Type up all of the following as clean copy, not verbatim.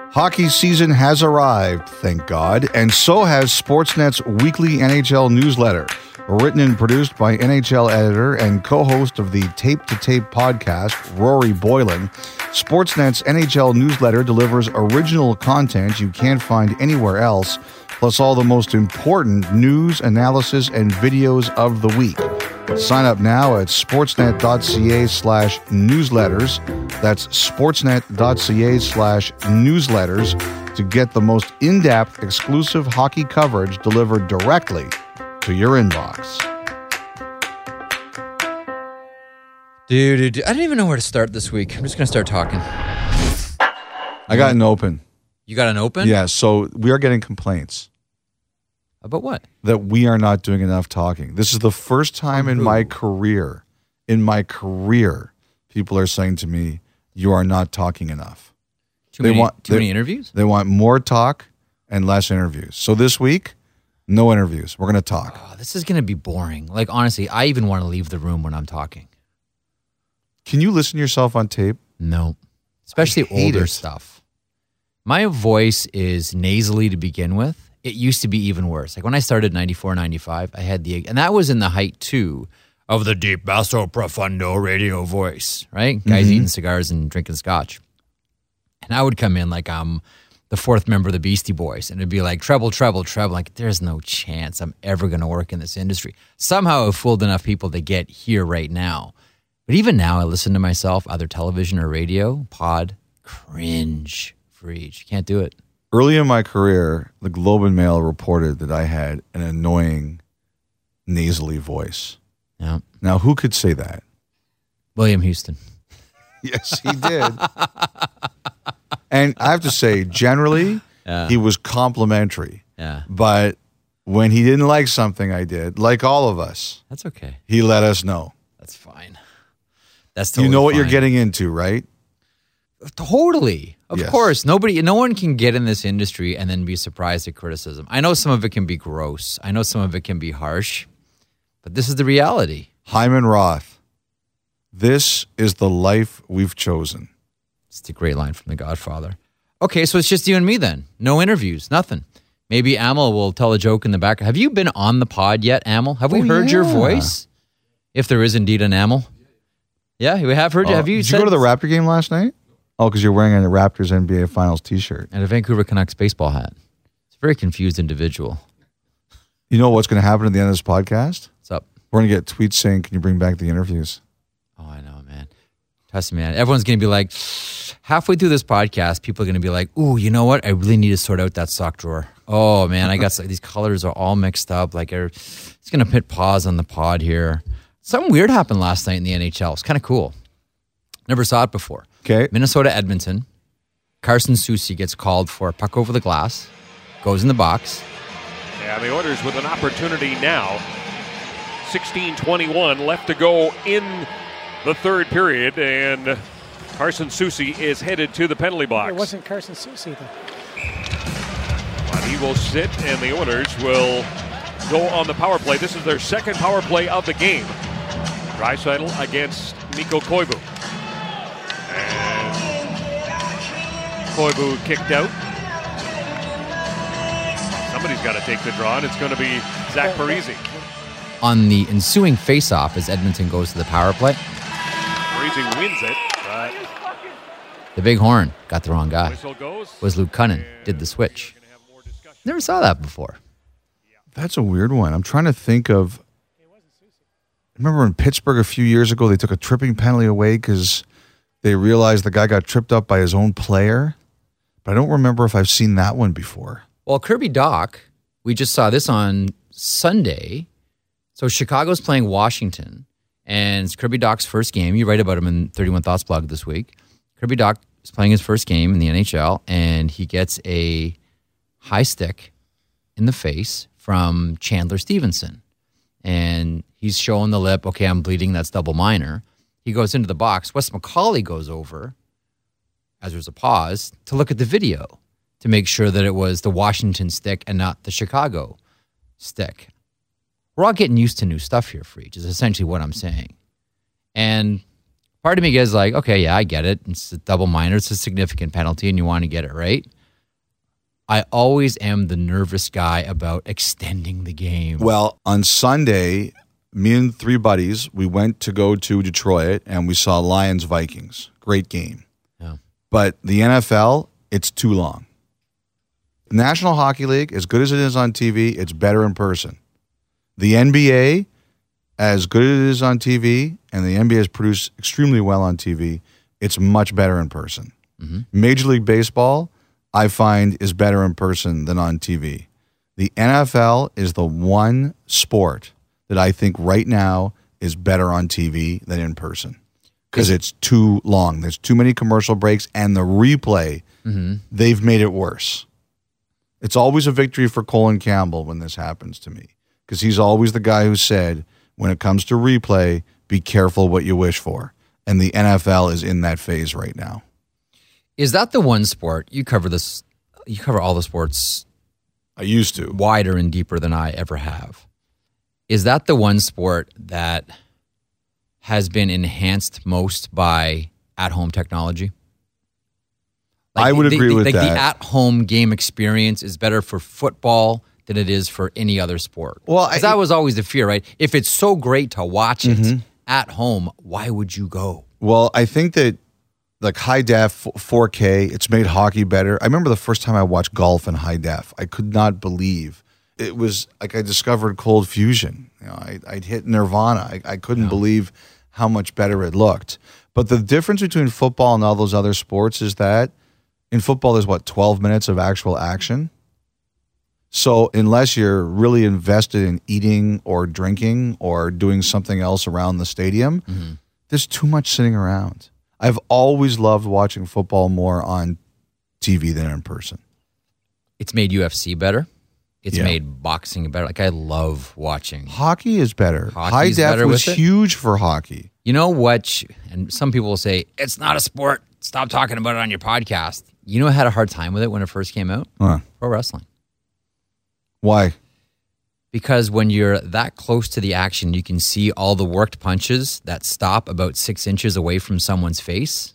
Hockey season has arrived, thank God, and so has Sportsnet's weekly NHL newsletter. Written and produced by NHL editor and co-host of the Tape to Tape podcast, Rory Boylan, Sportsnet's NHL newsletter delivers original content you can't find anywhere else, plus all the most important news, analysis, and videos of the week. Sign up now at sportsnet.ca/newsletters. That's sportsnet.ca/newsletters to get the most in-depth, exclusive hockey coverage delivered directly to your inbox. Dude, I don't even know where to start this week. I'm just going to start talking. I got an open. You got an open? Yeah, so we are getting complaints. About what? That we are not doing enough talking. This is the first time in my career, people are saying to me, you are not talking enough. Too many interviews? They want more talk and less interviews. So this week, no interviews. We're going to talk. Oh, this is going to be boring. Like, honestly, I even want to leave the room when I'm talking. Can you listen to yourself on tape? No. Especially older stuff. My voice is nasally to begin with. It used to be even worse. Like when I started 94, 95, I had and that was in the height too of the deep basso profundo radio voice, right? Guys eating cigars and drinking scotch. And I would come in like I'm the fourth member of the Beastie Boys, and it'd be like treble, treble, treble. Like there's no chance I'm ever going to work in this industry. Somehow I've fooled enough people to get here right now. But even now I listen to myself, either television or radio, pod, cringe for each. Can't do it. Early in my career, the Globe and Mail reported that I had an annoying, nasally voice. Yeah. Now, who could say that? William Houston. Yes, he did. And I have to say, generally, he was complimentary. Yeah. But when he didn't like something I did, like all of us, that's okay. He let us know. That's fine. That's totally You know what fine. you're getting into, right? Totally. Of Yes. course. No one can get in this industry and then be surprised at criticism. I know some of it can be gross. I know some of it can be harsh. But this is the reality. Hyman Roth, this is the life we've chosen. It's a great line from The Godfather. Okay, so it's just you and me then. No interviews, nothing. Maybe Amel will tell a joke in the back. Have you been on the pod yet, Amel? Have we heard your voice? If there is indeed an Amel. Yeah, we have heard you. Have you? Did you go to the Raptor game last night? Oh, because you're wearing a Raptors NBA Finals t-shirt. And a Vancouver Canucks baseball hat. It's a very confused individual. You know what's going to happen at the end of this podcast? What's up? We're going to get tweets saying, can you bring back the interviews? Oh, I know, man. Trust me, man. Everyone's going to be like, halfway through this podcast, people are going to be like, ooh, you know what? I really need to sort out that sock drawer. Oh, man, I got these colors are all mixed up. Like, it's going to put pause on the pod here. Something weird happened last night in the NHL. It's kind of cool. Never saw it before. Okay. Minnesota, Edmonton. Carson Soucy gets called for a puck over the glass. Goes in the box. Yeah, the Oilers with an opportunity now. 16:21 left to go in the third period, and Carson Soucy is headed to the penalty box. It wasn't Carson Soucy, though. But he will sit, and the Oilers will go on the power play. This is their second power play of the game. Draisaitl against Mikko Koivu. And Koivu kicked out. Somebody's got to take the draw, and it's going to be Zach Parise. On the ensuing face-off as Edmonton goes to the power play. Parise wins it, but the big horn got the wrong guy. whistle goes. Was Luke Cunnin, did the switch. Never saw that before. That's a weird one. I'm trying to think of... Remember in Pittsburgh a few years ago, they took a tripping penalty away because they realized the guy got tripped up by his own player? But I don't remember if I've seen that one before. Well, Kirby Dach, we just saw this on Sunday. So Chicago's playing Washington, and it's Kirby Dach's first game. You write about him in 31 Thoughts blog this week. Kirby Dach is playing his first game in the NHL, and he gets a high stick in the face from Chandler Stevenson. And he's showing the lip, okay, I'm bleeding, that's double minor. He goes into the box. Wes McCauley goes over, as there's a pause, to look at the video to make sure that it was the Washington stick and not the Chicago stick. We're all getting used to new stuff here, Freach, is essentially what I'm saying. And part of me is like, okay, yeah, I get it. It's a double minor. It's a significant penalty, and you want to get it right. I always am the nervous guy about extending the game. Well, on Sunday, me and 3 buddies, we went to go to Detroit and we saw Lions-Vikings. Great game. Yeah. But the NFL, it's too long. The National Hockey League, as good as it is on TV, it's better in person. The NBA, as good as it is on TV, and the NBA is produced extremely well on TV, it's much better in person. Mm-hmm. Major League Baseball, I find, is better in person than on TV. The NFL is the one sport that I think right now is better on TV than in person because it's too long. There's too many commercial breaks, and the replay, they've made it worse. It's always a victory for Colin Campbell when this happens to me because he's always the guy who said, when it comes to replay, be careful what you wish for. And the NFL is in that phase right now. Is that the one sport, you cover this, you cover all the sports I used to. wider and deeper than I ever have. Is that the one sport that has been enhanced most by at-home technology? I would agree with that. The at-home game experience is better for football than it is for any other sport. Well, that was always the fear, right? If it's so great to watch it at home, why would you go? Well, I think that like high def 4K, it's made hockey better. I remember the first time I watched golf in high def. I could not believe it was like I discovered cold fusion. You know, I'd hit nirvana. I couldn't believe how much better it looked. But the difference between football and all those other sports is that in football, there's 12 minutes of actual action. So unless you're really invested in eating or drinking or doing something else around the stadium, there's too much sitting around. I've always loved watching football more on TV than in person. It's made UFC better. It's made boxing better. Like I love watching. Hockey is better. Hockey's High def better was with it? huge for hockey. You know what? And some people will say, it's not a sport. Stop talking about it on your podcast. You know who had a hard time with it when it first came out? Pro wrestling. Why? Because when you're that close to the action, you can see all the worked punches that stop about 6 inches away from someone's face.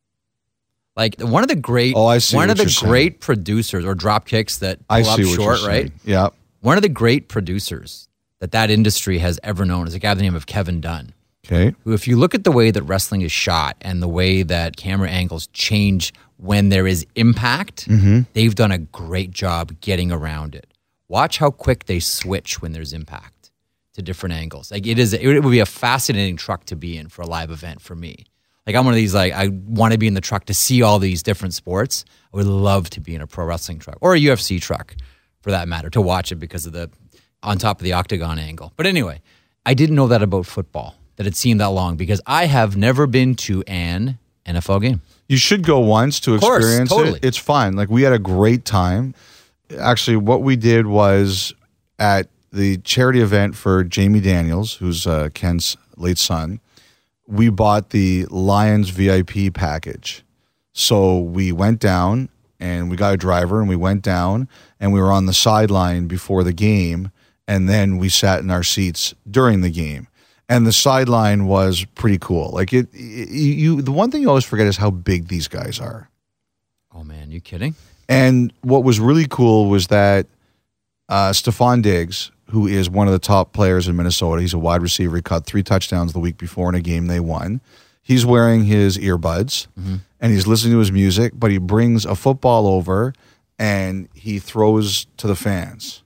Like one of the great, great producers or drop kicks that pull up short, right? Yeah. One of the great producers that industry has ever known is a guy by the name of Kevin Dunn. Okay. Who, if you look at the way that wrestling is shot and the way that camera angles change when there is impact, they've done a great job getting around it. Watch how quick they switch when there's impact to different angles. Like it would be a fascinating truck to be in for a live event for me. Like I'm one of these, like I want to be in the truck to see all these different sports. I would love to be in a pro wrestling truck or a UFC truck for that matter to watch it because of the on top of the octagon angle. But anyway, I didn't know that about football, that it seemed that long because I have never been to an NFL game. You should go once to experience it. It's fun. Like we had a great time. Actually, what we did was at the charity event for Jamie Daniels, who's Ken's late son, we bought the Lions VIP package. So we went down and we got a driver and we went down and we were on the sideline before the game and then we sat in our seats during the game. And the sideline was pretty cool. Like the one thing you always forget is how big these guys are. Oh man, you kidding? And what was really cool was that Stephon Diggs, who is one of the top players in Minnesota, he's a wide receiver. He caught 3 touchdowns the week before in a game they won. He's wearing his earbuds and he's listening to his music, but he brings a football over and he throws to the fans.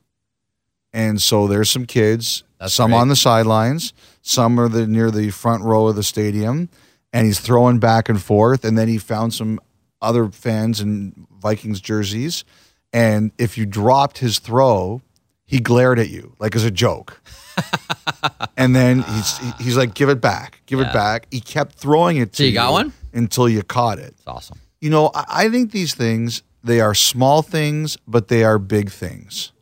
And so there's some kids, some on the sidelines, some are near the front row of the stadium, and he's throwing back and forth. And then he found some other fans in Vikings jerseys. And if you dropped his throw, he glared at you like as a joke. And then he's like, give it back, give it back. He kept throwing it to you. So you got one? Until you caught it. That's awesome. You know, I think these things, they are small things, but they are big things.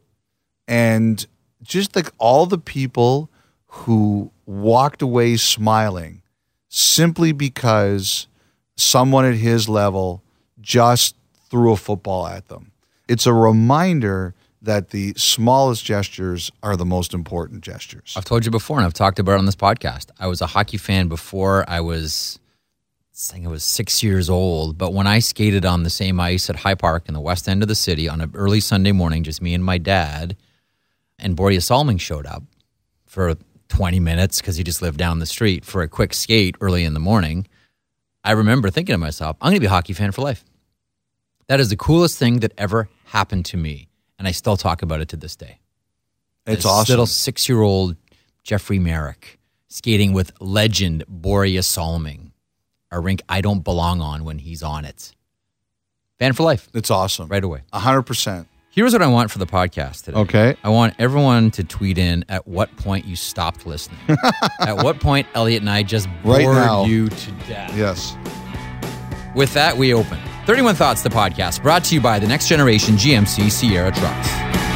And just like all the people who walked away smiling simply because someone at his level just threw a football at them. It's a reminder that the smallest gestures are the most important gestures. I've told you before, and I've talked about it on this podcast. I was a hockey fan before I was think I was 6 years old, but when I skated on the same ice at High Park in the west end of the city on an early Sunday morning, just me and my dad, and Borja Salming showed up for 20 minutes because he just lived down the street for a quick skate early in the morning, I remember thinking to myself, I'm going to be a hockey fan for life. That is the coolest thing that ever happened to me, and I still talk about it to this day. It's this awesome. Little 6-year-old Jeffrey Merrick skating with legend Borja Salming, a rink I don't belong on when he's on it. Fan for life. It's awesome. Right away. 100%. Here's what I want for the podcast today. Okay. I want everyone to tweet in at what point you stopped listening. At what point Elliot and I just bored Right now. you to death. Yes. With that, we open 31 Thoughts, the podcast, brought to you by the Next Generation GMC Sierra Trucks.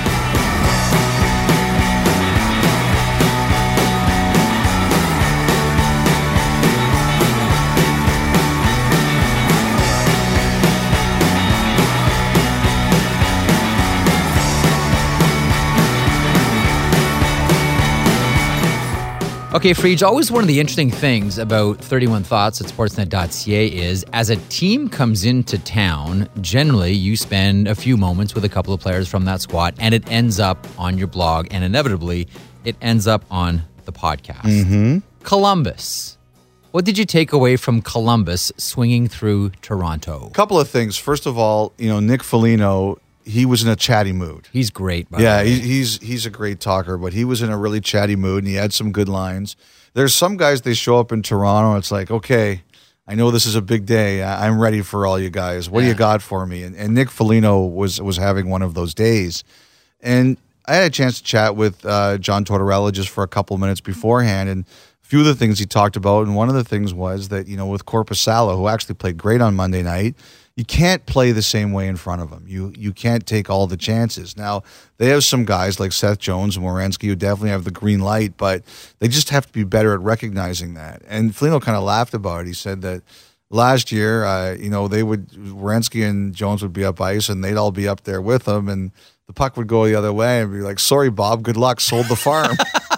Okay, Freege, always one of the interesting things about 31 Thoughts at Sportsnet.ca is as a team comes into town, generally you spend a few moments with a couple of players from that squad and it ends up on your blog and inevitably it ends up on the podcast. Mm-hmm. Columbus. What did you take away from Columbus swinging through Toronto? Couple of things. First of all, Nick Foligno, he was in a chatty mood. He's great, by the Yeah, way. he's a great talker, but he was in a really chatty mood, and he had some good lines. There's some guys, they show up in Toronto, and it's like, okay, I know this is a big day. I'm ready for all you guys. What do you got for me? And Nick Foligno was having one of those days. And I had a chance to chat with John Tortorella just for a couple of minutes beforehand, and a few of the things he talked about, and one of the things was that, with Korpisalo, who actually played great on Monday night, you can't play the same way in front of him. You can't take all the chances. Now, they have some guys like Seth Jones and Werenski who definitely have the green light, but they just have to be better at recognizing that. And Foligno kind of laughed about it. He said that last year, Werenski and Jones would be up ice, and they'd all be up there with them, and the puck would go the other way and be like, sorry, Bob, good luck, sold the farm.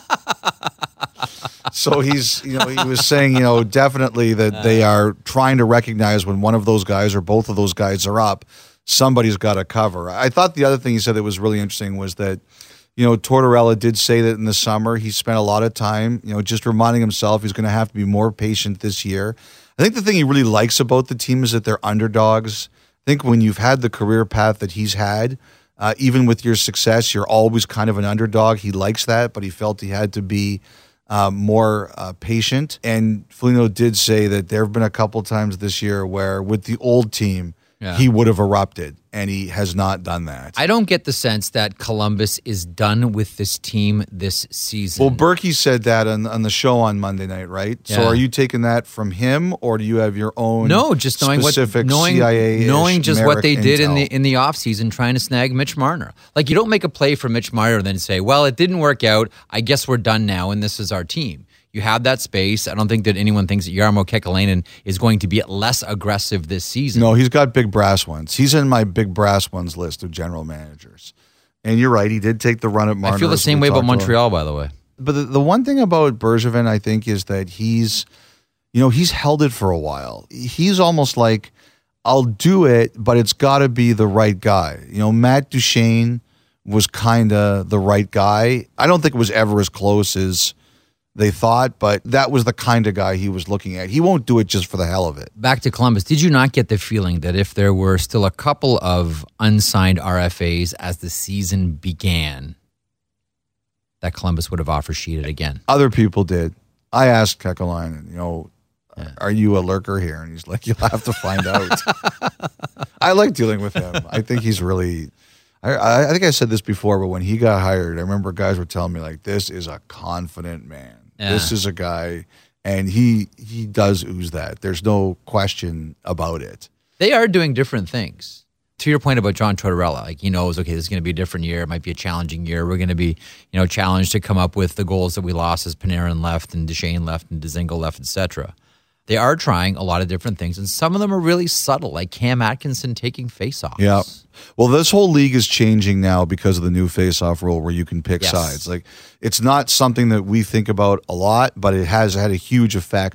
So he was saying, definitely that they are trying to recognize when one of those guys or both of those guys are up, somebody's got to cover. I thought the other thing he said that was really interesting was that, Tortorella did say that in the summer he spent a lot of time, just reminding himself he's going to have to be more patient this year. I think the thing he really likes about the team is that they're underdogs. I think when you've had the career path that he's had, even with your success, you're always kind of an underdog. He likes that, but he felt he had to be more patient. And Foligno did say that there have been a couple times this year where with the old team, he would have erupted, and he has not done that. I don't get the sense that Columbus is done with this team this season. Well, Berkey said that on the show on Monday night, right? Yeah. So are you taking that from him, or do you have your own just knowing specific knowing CIA-ish what they did intel? in the offseason trying to snag Mitch Marner. Like, you don't make a play for Mitch Marner and then say, well, it didn't work out. I guess we're done now, and this is our team. You have that space. I don't think that anyone thinks that Jarmo Kekalainen is going to be less aggressive this season. No, he's got big brass ones. He's in my big brass ones list of general managers. And you're right, he did take the run at Marner. I feel the same way about Montreal, by the way. But the one thing about Bergevin, I think, is that he's held it for a while. He's almost like, I'll do it, but it's got to be the right guy. Matt Duchene was kind of the right guy. I don't think it was ever as close as they thought, but that was the kind of guy he was looking at. He won't do it just for the hell of it. Back to Columbus, did you not get the feeling that if there were still a couple of unsigned RFAs as the season began, that Columbus would have offer sheeted again? Other people did. I asked Kekalainen, are you a lurker here? And he's like, you'll have to find out. I like dealing with him. I think he's really... I think I said this before, but when he got hired, I remember guys were telling me, like, this is a confident man. Yeah. This is a guy, and he does ooze that. There's no question about it. They are doing different things. To your point about John Tortorella, like, he knows, okay, this is going to be a different year. It might be a challenging year. We're going to be, challenged to come up with the goals that we lost as Panarin left and Duchene left and Dzingel left, etc. They are trying a lot of different things, and some of them are really subtle, like Cam Atkinson taking faceoffs. Yeah. Well, this whole league is changing now because of the new faceoff rule where you can pick sides. Like, it's not something that we think about a lot, but it has had a huge effect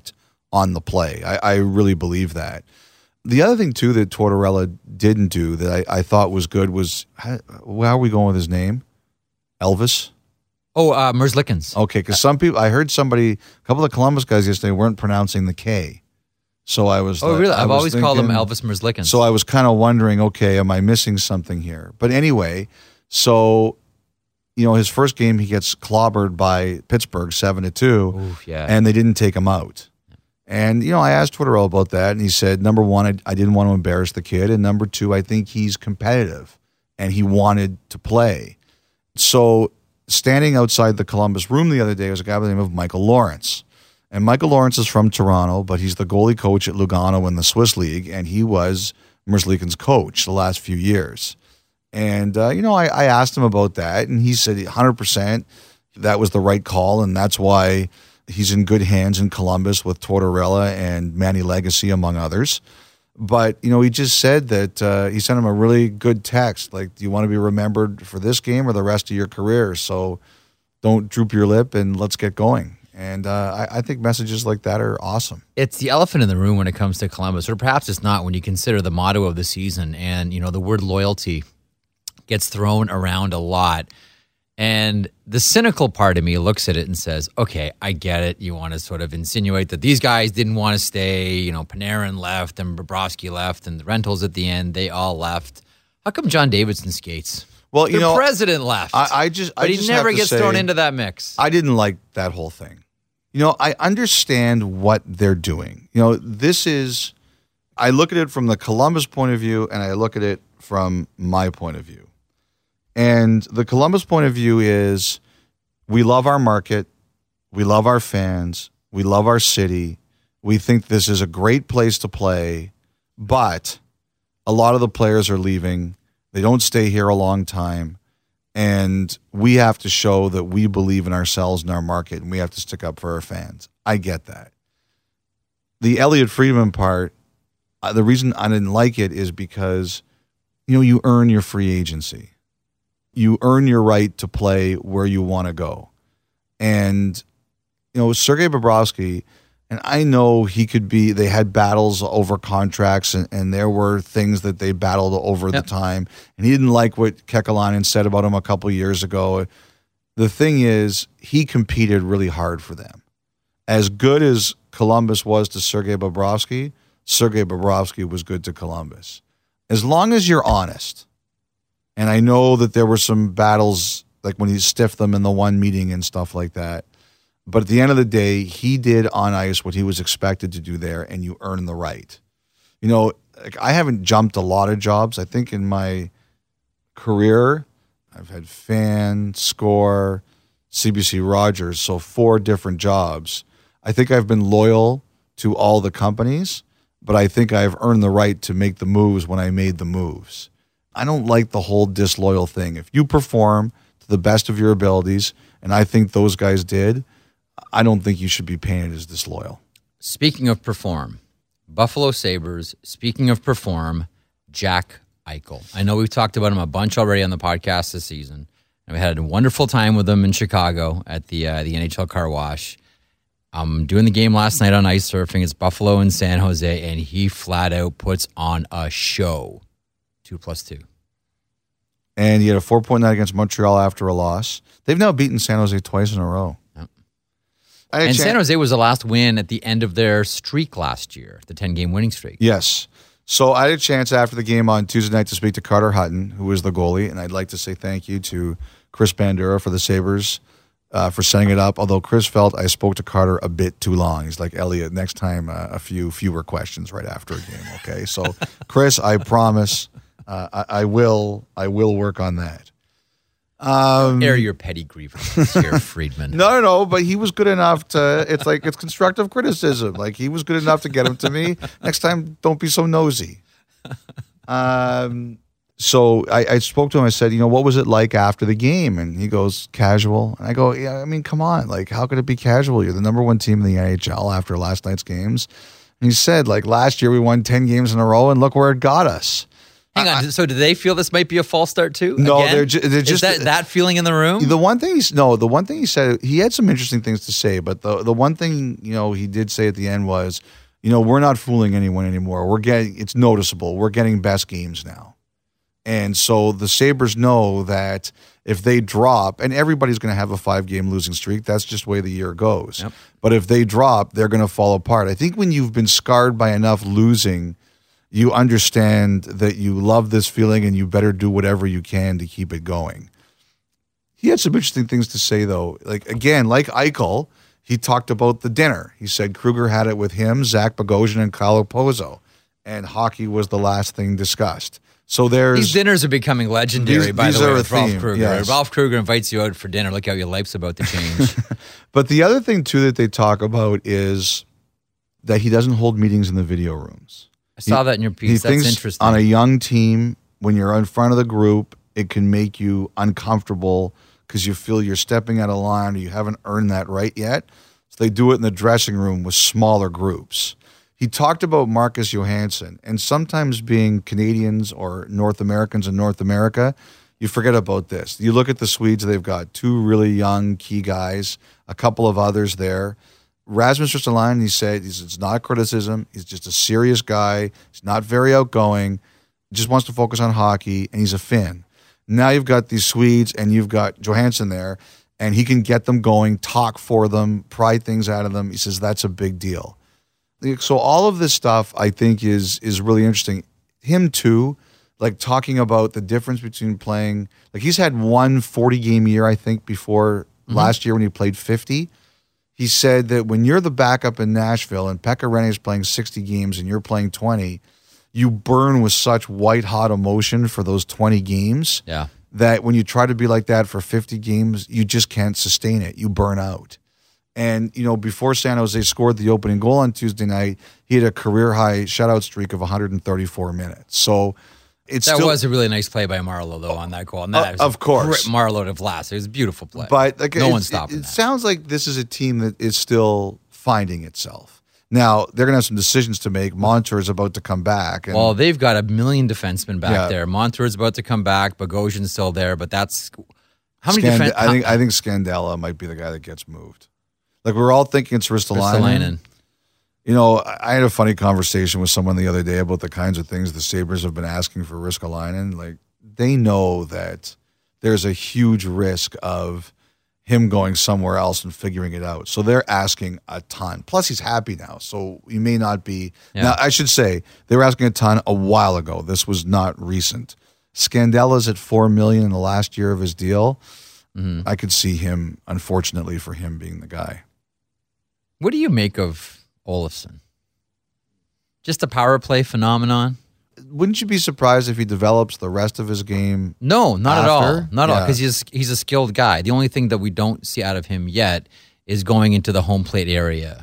on the play. I really believe that. The other thing, too, that Tortorella didn't do that I thought was good was, how are we going with his name? Elvis? Oh, Merzlikins. Okay, because I heard a couple of Columbus guys yesterday weren't pronouncing the K. So I was really? I've always called him Elvis Merzlikins. So I was kind of wondering, okay, am I missing something here? But anyway, so, his first game he gets clobbered by Pittsburgh 7-2. Oof, yeah. And they didn't take him out. And, I asked Tortorella about that, and he said, number one, I didn't want to embarrass the kid, and number two, I think he's competitive, and he wanted to play. So standing outside the Columbus room the other day was a guy by the name of Michael Lawrence. And Michael Lawrence is from Toronto, but he's the goalie coach at Lugano in the Swiss League, and he was Merzlikins' coach the last few years. And, I asked him about that, and he said 100% that was the right call, and that's why he's in good hands in Columbus with Tortorella and Manny Legacy, among others. But, he just said that he sent him a really good text, like, do you want to be remembered for this game or the rest of your career? So don't droop your lip and let's get going. And I think messages like that are awesome. It's the elephant in the room when it comes to Columbus, or perhaps it's not when you consider the motto of the season. And, the word loyalty gets thrown around a lot. And the cynical part of me looks at it and says, okay, I get it. You want to sort of insinuate that these guys didn't want to stay. Panarin left and Bobrovsky left and the Rentals at the end, they all left. How come John Davidson skates? Well, the president left. But he never gets thrown into that mix. I didn't like that whole thing. I understand what they're doing. I look at it from the Columbus point of view and I look at it from my point of view. And the Columbus point of view is we love our market, we love our fans, we love our city. We think this is a great place to play, but a lot of the players are leaving. They don't stay here a long time, and we have to show that we believe in ourselves and our market, and we have to stick up for our fans. I get that. The Elliot Friedman part, the reason I didn't like it is because, you earn your free agency. You earn your right to play where you want to go. And, Sergei Bobrovsky, and I know they had battles over contracts and there were things that they battled over the time. And he didn't like what Kekalainen said about him a couple years ago. The thing is, he competed really hard for them. As good as Columbus was to Sergei Bobrovsky was good to Columbus. As long as you're honest. And I know that there were some battles, like when he stiffed them in the one meeting and stuff like that. But at the end of the day, he did on ice what he was expected to do there, and you earn the right. I haven't jumped a lot of jobs. I think in my career, I've had Fan, Score, CBC Rogers, so 4 different jobs. I think I've been loyal to all the companies, but I think I've earned the right to make the moves when I made the moves. I don't like the whole disloyal thing. If you perform to the best of your abilities, and I think those guys did, I don't think you should be painted as disloyal. Speaking of perform, Buffalo Sabres, speaking of perform, Jack Eichel. I know we've talked about him a bunch already on the podcast this season. And we had a wonderful time with him in Chicago at the NHL Car Wash. I'm doing the game last night on ice surfing. It's Buffalo and San Jose, and he flat out puts on a show. 2+2. And he had a 4-point night against Montreal after a loss. They've now beaten San Jose twice in a row. Yep. And San Jose was the last win at the end of their streak last year, the 10-game winning streak. Yes. So I had a chance after the game on Tuesday night to speak to Carter Hutton, who was the goalie, and I'd like to say thank you to Chris Bandura for the Sabres for setting it up, although Chris felt I spoke to Carter a bit too long. He's like, Elliot, next time a few fewer questions right after a game, okay? So, Chris, I promise... I will work on that. Air your petty grievances here, Friedman. No, but he was good enough to, it's constructive criticism. Like, he was good enough to get him to me. Next time, don't be so nosy. So I spoke to him. I said, what was it like after the game? And he goes, casual. And I go, yeah, I mean, come on. Like, how could it be casual? You're the number 1 team in the NHL after last night's games. And he said, last year we won 10 games in a row, and look where it got us. Hang on. So do they feel this might be a false start too? No, Again? they're just Is that feeling in the room? The one thing he said, he had some interesting things to say, but the one thing, he did say at the end was, we're not fooling anyone anymore. It's noticeable. We're getting best games now. And so the Sabres know that if they drop, and everybody's going to have a 5-game losing streak, that's just the way the year goes. Yep. But if they drop, they're going to fall apart. I think when you've been scarred by enough losing, you understand that you love this feeling and you better do whatever you can to keep it going. He had some interesting things to say, though. Like Eichel, he talked about the dinner. He said Kruger had it with him, Zach Bogosian, and Kyle Okposo, and hockey was the last thing discussed. So these dinners are becoming legendary, by the way, with Ralph Kruger. Yes. Ralph Kruger invites you out for dinner. Look how your life's about to change. But the other thing, too, that they talk about is that he doesn't hold meetings in the video rooms. I saw that in your piece. That's interesting. On a young team, when you're in front of the group, it can make you uncomfortable because you feel you're stepping out of line or you haven't earned that right yet. So they do it in the dressing room with smaller groups. He talked about Marcus Johansson, and sometimes being Canadians or North Americans in North America, you forget about this. You look at the Swedes, they've got 2 really young key guys, a couple of others there. Rasmus Ristolainen, he said, it's not a criticism. He's just a serious guy. He's not very outgoing. He just wants to focus on hockey, and he's a Finn. Now you've got these Swedes, and you've got Johansson there, and he can get them going, talk for them, pry things out of them. He says that's a big deal. So all of this stuff, I think, is really interesting. Him, too, talking about the difference between playing, he's had one 40-game year, I think, before last year when he played 50. He said that when you're the backup in Nashville and Pekka Rinne is playing 60 games and you're playing 20, you burn with such white-hot emotion for those 20 games that when you try to be like that for 50 games, you just can't sustain it. You burn out. And, before San Jose scored the opening goal on Tuesday night, he had a career-high shutout streak of 134 minutes. So that was a really nice play by Marleau, though, on that goal. And that of course. Marleau to Vlasic. It was a beautiful play. But no one stopped it. It sounds like this is a team that is still finding itself. Now, they're going to have some decisions to make. Montour is about to come back. Well, they've got a million defensemen back there. Montour is about to come back. Bogosian's still there, but that's... How many defensemen? I think Scandella might be the guy that gets moved. We're all thinking it's Ristolainen. I had a funny conversation with someone the other day about the kinds of things the Sabres have been asking for Ristolainen. They know that there's a huge risk of him going somewhere else and figuring it out. So they're asking a ton. Plus, he's happy now, so he may not be. Yeah. Now, I should say, they were asking a ton a while ago. This was not recent. Scandella's at $4 million in the last year of his deal. Mm-hmm. I could see him, unfortunately for him, being the guy. What do you make of Olofsson? Just a power play phenomenon? Wouldn't you be surprised if he develops the rest of his game? No, not at all. Not at all, because he's a skilled guy. The only thing that we don't see out of him yet is going into the home plate area.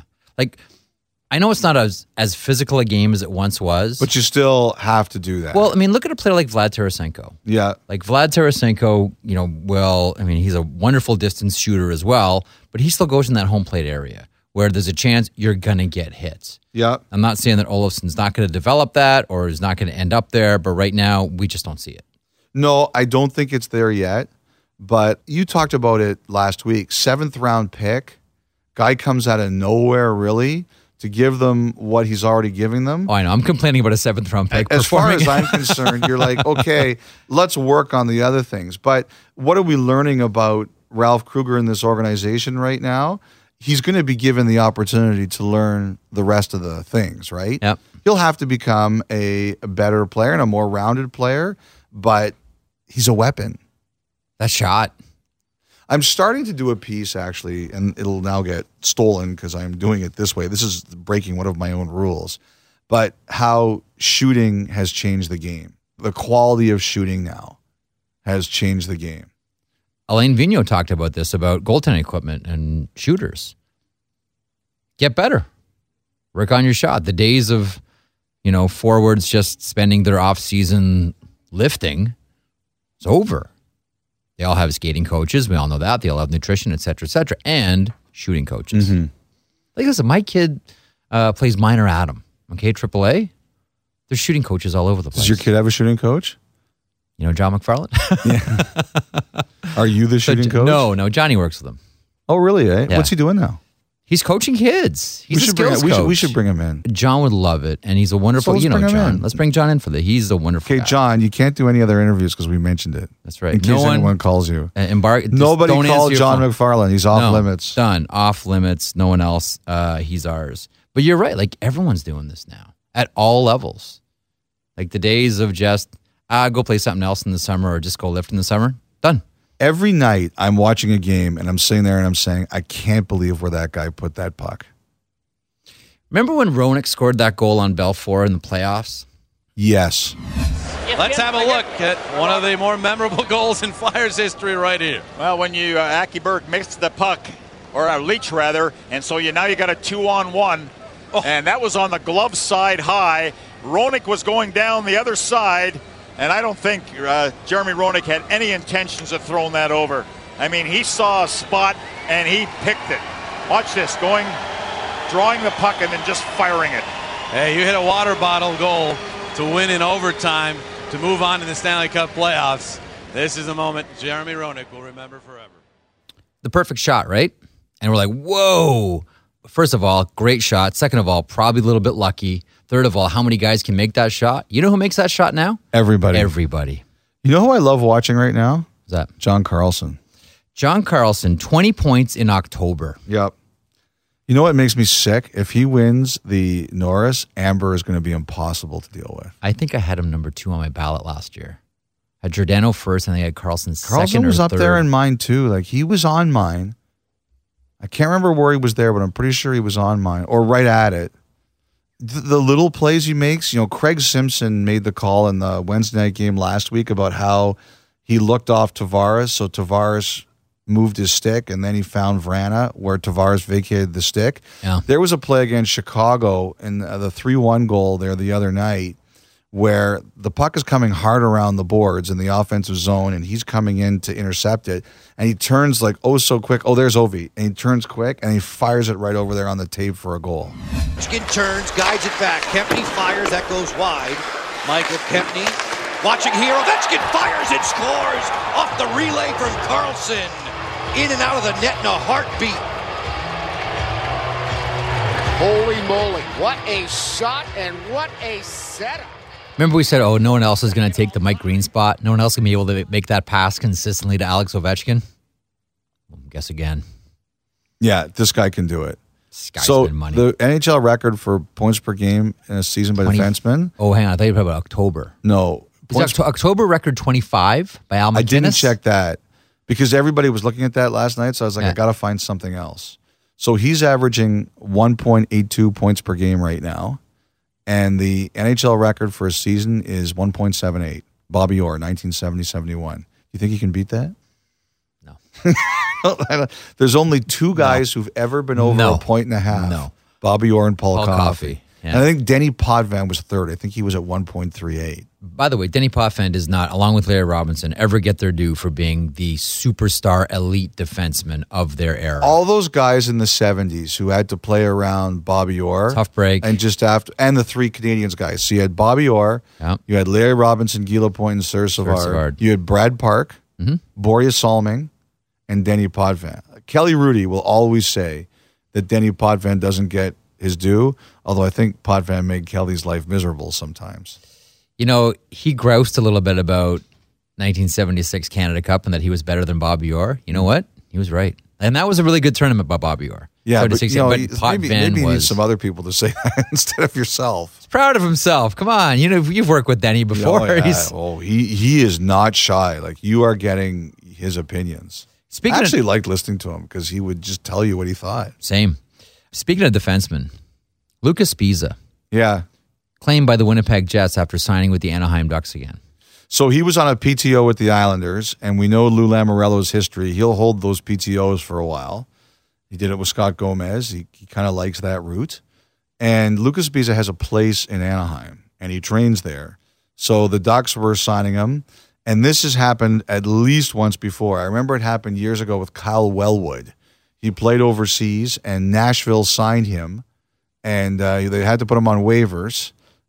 I know it's not as physical a game as it once was. But you still have to do that. Well, look at a player like Vlad Tarasenko. Yeah. Vlad Tarasenko, he's a wonderful distance shooter as well, but he still goes in that home plate area where there's a chance you're going to get hits. Yeah. I'm not saying that Olofsson's not going to develop that or is not going to end up there, but right now we just don't see it. No, I don't think it's there yet, but you talked about it last week. 7th round pick, guy comes out of nowhere really to give them what he's already giving them. Oh, I know. I'm complaining about a 7th round pick. As far as I'm concerned, you're like, okay, let's work on the other things. But what are we learning about Ralph Kruger in this organization right now? He's going to be given the opportunity to learn the rest of the things, right? Yep. He'll have to become a better player and a more rounded player, but he's a weapon. That shot. I'm starting to do a piece, actually, and it'll now get stolen because I'm doing it this way. This is breaking one of my own rules. But how shooting has changed the game. The quality of shooting now has changed the game. Alain Vigneault talked about this, about goaltending equipment and shooters. Get better. Work on your shot. The days of, forwards just spending their off-season lifting is over. They all have skating coaches. We all know that. They all have nutrition, et cetera, and shooting coaches. Mm-hmm. Listen, my kid plays minor Adam, okay, AAA. There's shooting coaches all over the place. Does your kid have a shooting coach? You know John McFarland? Are you the shooting coach? No. Johnny works with him. Oh, really? Eh? Yeah. What's he doing now? He's coaching kids. He's a skills coach. We should bring him in. John would love it, and he's a wonderful. So let's bring him John. in. Let's bring John in for that. He's a wonderful. Okay, guy. John, you can't do any other interviews because we mentioned it. That's right. In case anyone calls you. Nobody called John McFarland. He's off limits. Done. Off limits. No one else. He's ours. But you're right. Like everyone's doing this now at all levels. Like the days of just go play something else in the summer or just go lift in the summer. Done. Every night I'm watching a game and I'm sitting there and I'm saying, I can't believe where that guy put that puck. Remember when Roenick scored that goal on Belfour in the playoffs? Yes. Let's have a look at one of the more memorable goals in Flyers history right here. Well, when you Aki Burke mixed the puck, or Leach rather, and so now you got a 2-on-1, and that was on the glove side high. Roenick was going down the other side, and I don't think Jeremy Roenick had any intentions of throwing that over. I mean, he saw a spot and he picked it. Watch this, drawing the puck and then just firing it. Hey, you hit a water bottle goal to win in overtime to move on to the Stanley Cup playoffs. This is a moment Jeremy Roenick will remember forever. The perfect shot, right? And we're like, whoa. First of all, great shot. Second of all, probably a little bit lucky. Third of all, how many guys can make that shot? You know who makes that shot now? Everybody. You know who I love watching right now? Who's that? John Carlson. John Carlson, 20 points in October. Yep. You know what makes me sick? If he wins the Norris, Amber is going to be impossible to deal with. I think I had him number 2 on my ballot last year. I had Giordano first, and I had Carlson second or third. Carlson was up there in mine, too. Like, he was on mine. I can't remember where he was there, but I'm pretty sure he was on mine, or right at it. The little plays he makes, Craig Simpson made the call in the Wednesday night game last week about how he looked off Tavares, so Tavares moved his stick, and then he found Vrana where Tavares vacated the stick. Yeah. There was a play against Chicago in the 3-1 goal there the other night where the puck is coming hard around the boards in the offensive zone, and he's coming in to intercept it, and he turns so quick. Oh, there's Ovi. And he turns quick, and he fires it right over there on the tape for a goal. Ovechkin turns, guides it back. Kempny fires, that goes wide. Michael Kempny watching here. Ovechkin fires, it scores off the relay from Carlson. In and out of the net in a heartbeat. Holy moly, what a shot and what a setup. Remember we said, no one else is going to take the Mike Green spot? No one else can be able to make that pass consistently to Alex Ovechkin? Well, guess again. Yeah, this guy can do it. This guy's been money. The NHL record for points per game in a season by defensemen. Oh, hang on. I thought you were talking about October. No. Is October record 25 by Al McInnes? I didn't check that because everybody was looking at that last night, so I was like, I got to find something else. So he's averaging 1.82 points per game right now. And the NHL record for a season is 1.78. Bobby Orr, 1970-71. You think he can beat that? No. There's only 2 guys who've ever been over a point and a half. No. Bobby Orr and Paul Coffey. Yeah. And I think Denny Potvin was third. I think he was at 1.38. By the way, Denny Potvin does not, along with Larry Robinson, ever get their due for being the superstar elite defenseman of their era. All those guys in the 70s who had to play around Bobby Orr. Tough break. And the 3 Canadians guys. So you had Bobby Orr, you had Larry Robinson, Guy Lapointe, and Serge Savard. You had Brad Park, Boreas Salming, and Denny Potvin. Kelly Rudy will always say that Denny Potvin doesn't get his due, although I think Potvin made Kelly's life miserable sometimes. He groused a little bit about 1976 Canada Cup and that he was better than Bobby Orr. You know what? He was right. And that was a really good tournament by Bobby Orr. Yeah, but Potvin maybe you need some other people to say that instead of yourself. He's proud of himself. Come on. You've worked with Denny before. He is not shy. Like, you are getting his opinions. I actually liked listening to him because he would just tell you what he thought. Same. Speaking of defensemen, Lucas Sbisa. Yeah. Claimed by the Winnipeg Jets after signing with the Anaheim Ducks again. So he was on a PTO with the Islanders, and we know Lou Lamoriello's history. He'll hold those PTOs for a while. He did it with Scott Gomez. He kind of likes that route. And Lucas Sbisa has a place in Anaheim, and he trains there. So the Ducks were signing him, and this has happened at least once before. I remember it happened years ago with Kyle Wellwood. He played overseas, and Nashville signed him, and they had to put him on waivers.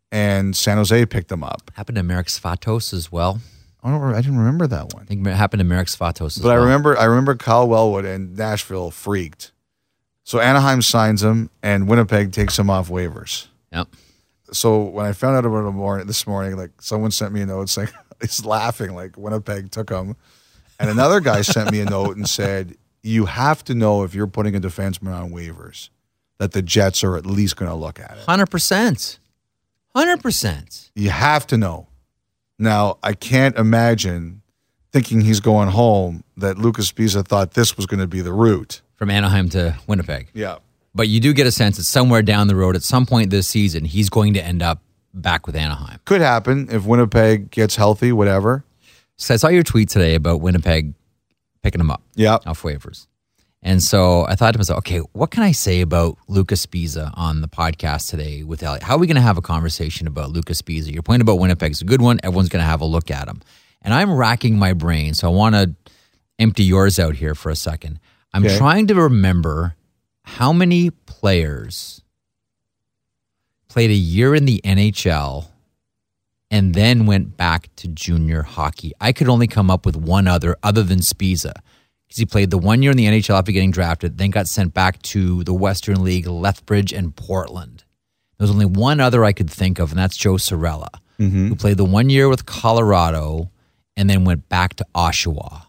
and San Jose picked him up. Happened to Marek Svatos as well. I didn't remember that one. I think it happened to Marek Svatos as But well. I remember Kyle Wellwood and Nashville freaked. So Anaheim signs him, and Winnipeg takes him off waivers. Yep. So when I found out about him this morning, like someone sent me a note saying he's laughing like Winnipeg took him, and another guy sent me a note and said you have to know if you're putting a defenseman on waivers that the Jets are at least going to look at it. 100%. 100%. You have to know. Now, I can't imagine thinking he's going home that Lucas Sbisa thought this was going to be the route. From Anaheim to Winnipeg. Yeah. But you do get a sense that somewhere down the road, at some point this season, he's going to end up back with Anaheim. Could happen if Winnipeg gets healthy, whatever. So I saw your tweet today about Winnipeg picking him up off waivers. And so I thought to myself, okay, what can I say about Lucas Sbisa on the podcast today with Elliot? How are we going to have a conversation about Lucas Sbisa? Your point about Winnipeg is a good one. Everyone's going to have a look at him. And I'm racking my brain, so I want to empty yours out here for a second. I'm trying to remember how many players played a year in the NHL and then went back to junior hockey. I could only come up with one other than Sbisa. Because he played the 1 year in the NHL after getting drafted, then got sent back to the Western League, Lethbridge, and Portland. There's only one other I could think of, and that's Joe Cirella, who played the 1 year with Colorado and then went back to Oshawa.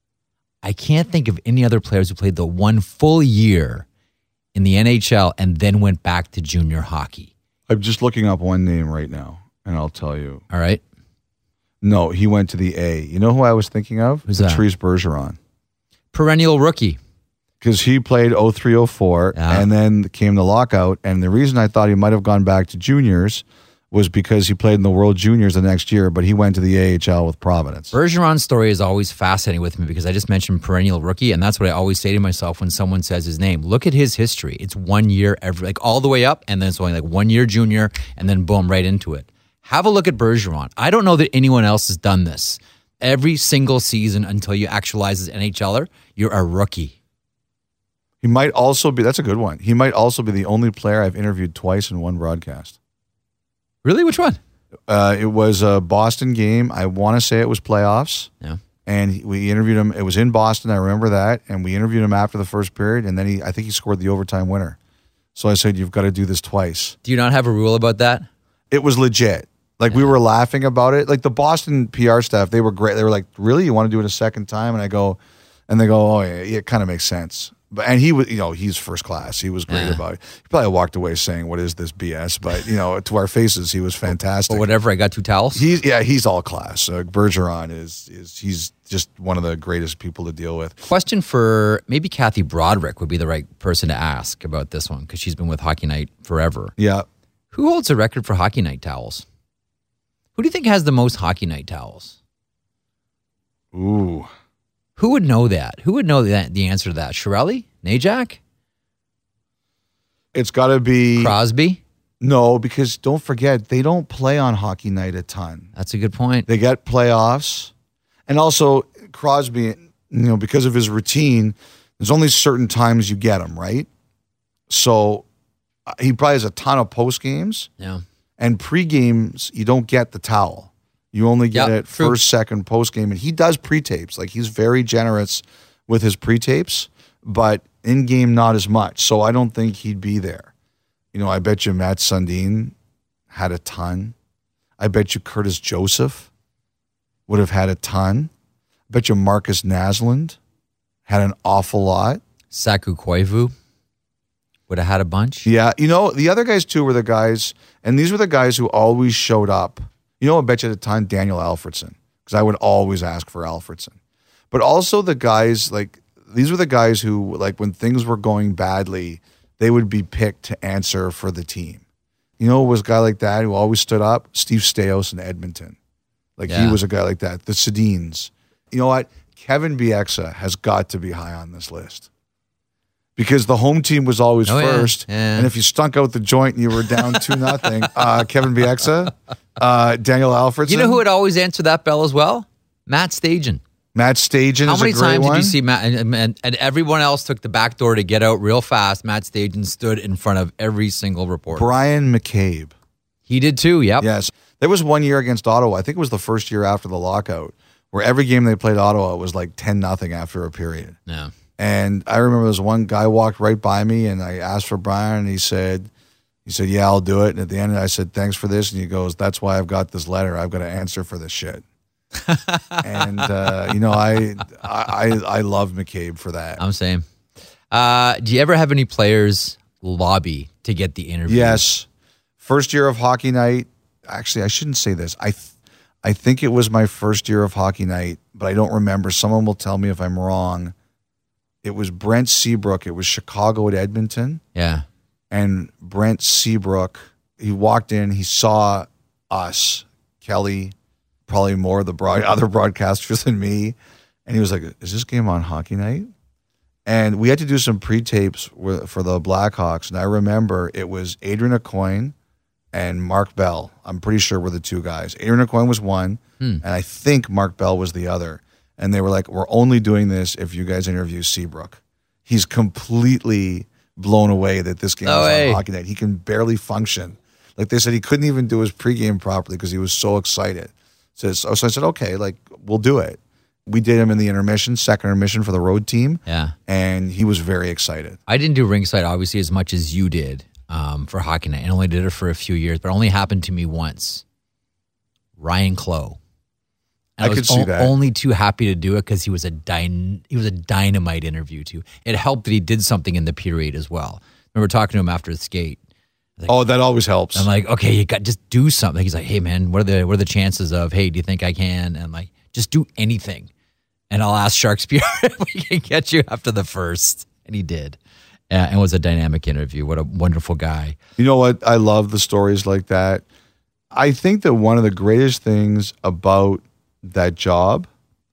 I can't think of any other players who played the 1 full year in the NHL and then went back to junior hockey. I'm just looking up one name right now, and I'll tell you. All right. No, he went to the A. You know who I was thinking of? Who's that? Patrice Bergeron. Perennial rookie. Because he played 03-04, and then came the lockout. And the reason I thought he might have gone back to juniors was because he played in the World Juniors the next year, but he went to the AHL with Providence. Bergeron's story is always fascinating with me because I just mentioned perennial rookie, and that's what I always say to myself when someone says his name. Look at his history. It's 1 year all the way up, and then it's only 1 year junior, and then boom, right into it. Have a look at Bergeron. I don't know that anyone else has done this. Every single season until you actualize as NHLer, you're a rookie. He might also be, that's a good one. He might also be the only player I've interviewed twice in one broadcast. Really? Which one? It was a Boston game. I want to say it was playoffs. Yeah. And we interviewed him. It was in Boston. I remember that. And we interviewed him after the first period. And then I think he scored the overtime winner. So I said, you've got to do this twice. Do you not have a rule about that? It was legit. We were laughing about it. The Boston PR staff, they were great. They were like, really? You want to do it a second time? And they go, oh, yeah, it kind of makes sense. And he was, he's first class. He was great about it. He probably walked away saying, what is this BS? But, to our faces, he was fantastic. But whatever, I got 2 towels. He's all class. Bergeron he's just one of the greatest people to deal with. Question for maybe Kathy Broderick would be the right person to ask about this one because she's been with Hockey Night forever. Yeah. Who holds the record for Hockey Night towels? Who do you think has the most Hockey Night towels? Ooh. Who would know that? Who would know the answer to that? Chiarelli? Najak? It's got to be... Crosby? No, because don't forget, they don't play on Hockey Night a ton. That's a good point. They get playoffs. And also, Crosby, because of his routine, there's only certain times you get him, right? So he probably has a ton of post games. Yeah. And pre-games, you don't get the towel. You only get it first, second, post-game. And he does pre-tapes. He's very generous with his pre-tapes, but in-game, not as much. So I don't think he'd be there. I bet you Matt Sundin had a ton. I bet you Curtis Joseph would have had a ton. I bet you Marcus Naslund had an awful lot. Saku Koivu would have had a bunch. Yeah. The other guys, too, were the guys, and these were the guys who always showed up. I bet you at a ton, Daniel Alfredson, because I would always ask for Alfredson. But also the guys, these were the guys who, when things were going badly, they would be picked to answer for the team. It was a guy like that who always stood up? Steve Staios in Edmonton. He was a guy like that. The Sedins. You know what? Kevin Bieksa has got to be high on this list. Because the home team was always first. Yeah. And if you stunk out the joint and you were down 2-0, Kevin Bieksa, Daniel Alfredson. You know who would always answer that bell as well? Matt Stajan. Matt Stajan How is a many great times one. did you see Matt? And everyone else took the back door to get out real fast. Matt Stajan stood in front of every single reporter. Brian McCabe. He did too, yep. Yes. There was one year against Ottawa. I think it was the first year after the lockout, where every game they played Ottawa was like 10-0 after a period. Yeah. And I remember this one guy walked right by me, and I asked for Brian, and he said, yeah, I'll do it. And at the end, I said, thanks for this. And he goes, that's why I've got this letter. I've got to answer for this shit. And, I love McCabe for that. I'm saying. Do you ever have any players lobby to get the interview? Yes. First year of Hockey Night. Actually, I shouldn't say this. I think it was my first year of Hockey Night, but I don't remember. Someone will tell me if I'm wrong. It was Brent Seabrook. It was Chicago at Edmonton. Yeah. And Brent Seabrook, he walked in, he saw us, Kelly, probably more of the other broadcasters than me, and he was like, is this game on Hockey Night? And we had to do some pre-tapes for the Blackhawks, and I remember it was Adrian Aucoin and Mark Bell. I'm pretty sure were the two guys. Adrian Aucoin was one, and I think Mark Bell was the other. And they were like, we're only doing this if you guys interview Seabrook. He's completely blown away that this game is on Hockey Night. He can barely function. Like they said, he couldn't even do his pregame properly because he was so excited. So I said, okay, like we'll do it. We did him in the intermission, second intermission for the road team. Yeah. And he was very excited. I didn't do ringside, obviously, as much as you did for Hockey Night. And only did it for a few years, but it only happened to me once. Ryan Clough. And I could see that. Only too happy to do it because he was a dynamite interview too. It helped that he did something in the period as well. I remember talking to him after the skate. Like, that always helps. I'm like, okay, you got just do something. He's like, hey man, what are the chances of? Hey, do you think I can? And I'm like, just do anything, and I'll ask Sharkspierre if we can get you after the first. And he did, and it was a dynamic interview. What a wonderful guy. You know what? I love the stories like that. I think that one of the greatest things about that job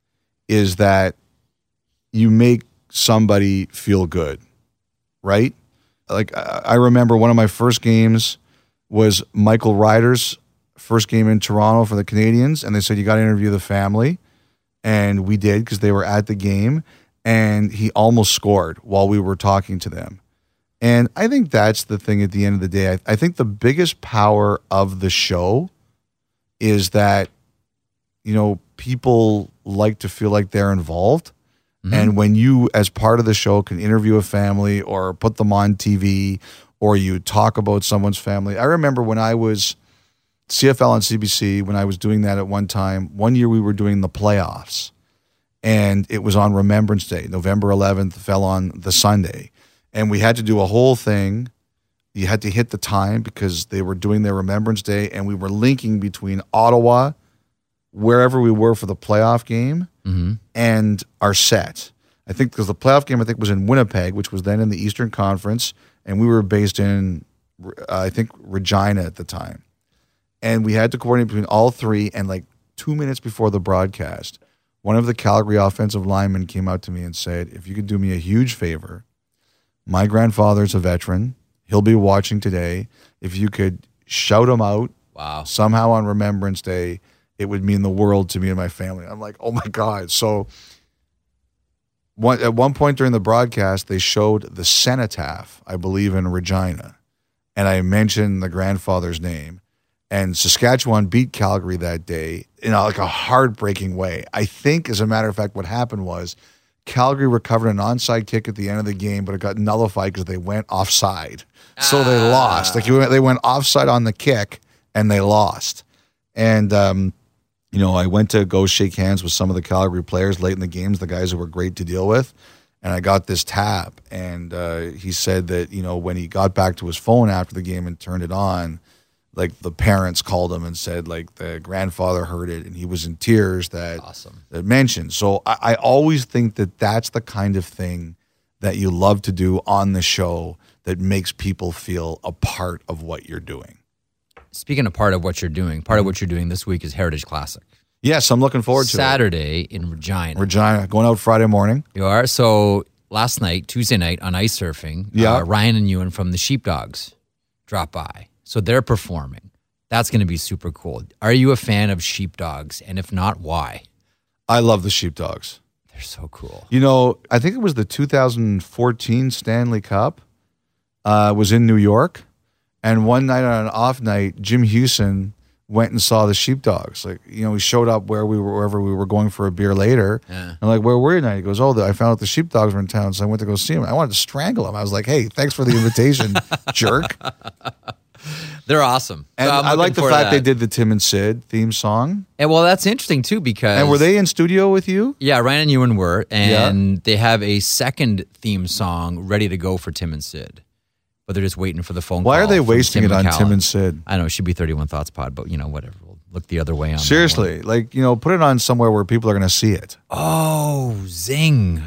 is that you make somebody feel good, right? Like I remember one of my first games was Michael Ryder's first game in Toronto for the Canadiens, and they said, you got to interview the family. And we did because they were at the game, and he almost scored while we were talking to them. And I think that's the thing at the end of the day. I think the biggest power of the show is that, you know, people like to feel like they're involved. Mm-hmm. And when you, as part of the show, can interview a family or put them on TV or you talk about someone's family. I remember when I was CFL on CBC, when I was doing that at one time, one year we were doing the playoffs. And it was on Remembrance Day. November 11th fell on the Sunday. And we had to do a whole thing. You had to hit the time because they were doing their Remembrance Day. And we were linking between Ottawa, wherever we were for the playoff game, and our set. I think because the playoff game, was in Winnipeg, which was then in the Eastern Conference. And we were based in, I think, Regina at the time. And we had to coordinate between all three. And like 2 minutes before the broadcast, one of the Calgary offensive linemen came out to me and said, if you could do me a huge favor, my grandfather's a veteran. He'll be watching today. If you could shout him out somehow on Remembrance Day, it would mean the world to me and my family. I'm like, oh my God. So at one point during the broadcast, they showed the cenotaph, I believe, in Regina. And I mentioned the grandfather's name. And Saskatchewan beat Calgary that day in like a heartbreaking way. I think, as a matter of fact, what happened was Calgary recovered an onside kick at the end of the game, but it got nullified because they went offside. So they lost. Like they went offside on the kick, and they lost. And, I went to go shake hands with some of the Calgary players late in the games, the guys who were great to deal with. And I got this tap. And he said that, when he got back to his phone after the game and turned it on, like the parents called him and said like the grandfather heard it and he was in tears that mentioned. So I always think that that's the kind of thing that you love to do on the show that makes people feel a part of what you're doing. Speaking of part of what you're doing, part of what you're doing this week is Heritage Classic. Yes, I'm looking forward to Saturday in Regina. Regina, going out Friday morning. You are? So last night, Tuesday night on ice surfing, Ryan and Ewan from the Sheepdogs dropped by. So they're performing. That's going to be super cool. Are you a fan of Sheepdogs? And if not, why? I love the Sheepdogs. They're so cool. I think it was the 2014 Stanley Cup was in New York. And one night on an off night, Jim Houston went and saw the Sheepdogs. Like, he showed up wherever we were going for a beer later. Yeah. I'm like, where were you tonight? He goes, I found out the Sheepdogs were in town, so I went to go see them. I wanted to strangle him. I was like, hey, thanks for the invitation, jerk. They're awesome. And So I like the fact they did the Tim and Sid theme song. And well, that's interesting too because. And were they in studio with you? Yeah, Ryan and Ewan were, and they have a second theme song ready to go for Tim and Sid, but they're just waiting for the phone call. Why are they wasting it on McCallum. Tim and Sid? I know it should be 31 Thoughts Pod, but whatever. We'll look the other way on. Seriously, like put it on somewhere where people are going to see it. Oh, zing!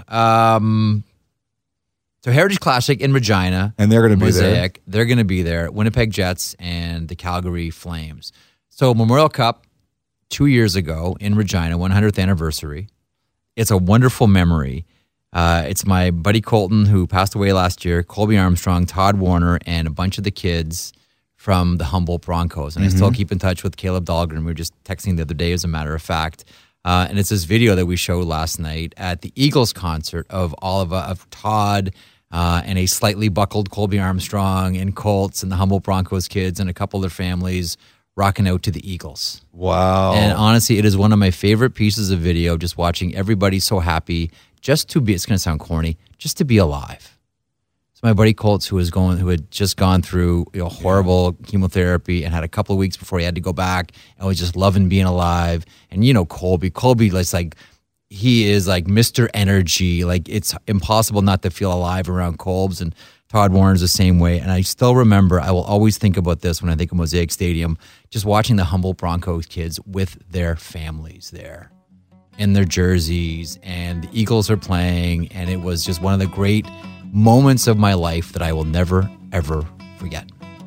So Heritage Classic in Regina, and they're going to be there. Mosaic, they're going to be there. Winnipeg Jets and the Calgary Flames. So Memorial Cup 2 years ago in Regina, 100th anniversary. It's a wonderful memory. It's my buddy Colton, who passed away last year, Colby Armstrong, Todd Warner, and a bunch of the kids from the Humboldt Broncos. And I still keep in touch with Caleb Dahlgren. We were just texting the other day, as a matter of fact. And it's this video that we showed last night at the Eagles concert of Todd and a slightly buckled Colby Armstrong and Colts and the Humboldt Broncos kids and a couple of their families rocking out to the Eagles. Wow. And honestly, it is one of my favorite pieces of video, just watching everybody so happy just to be, it's going to sound corny, just to be alive. So my buddy Colts, who had just gone through horrible chemotherapy and had a couple of weeks before he had to go back and was just loving being alive. And Colby is like, he is like Mr. Energy. Like, it's impossible not to feel alive around Colbs, and Todd Warner's the same way. And I still remember, I will always think about this when I think of Mosaic Stadium, just watching the Humboldt Broncos kids with their families there in their jerseys, and the Eagles are playing, and it was just one of the great moments of my life that I will never, ever forget.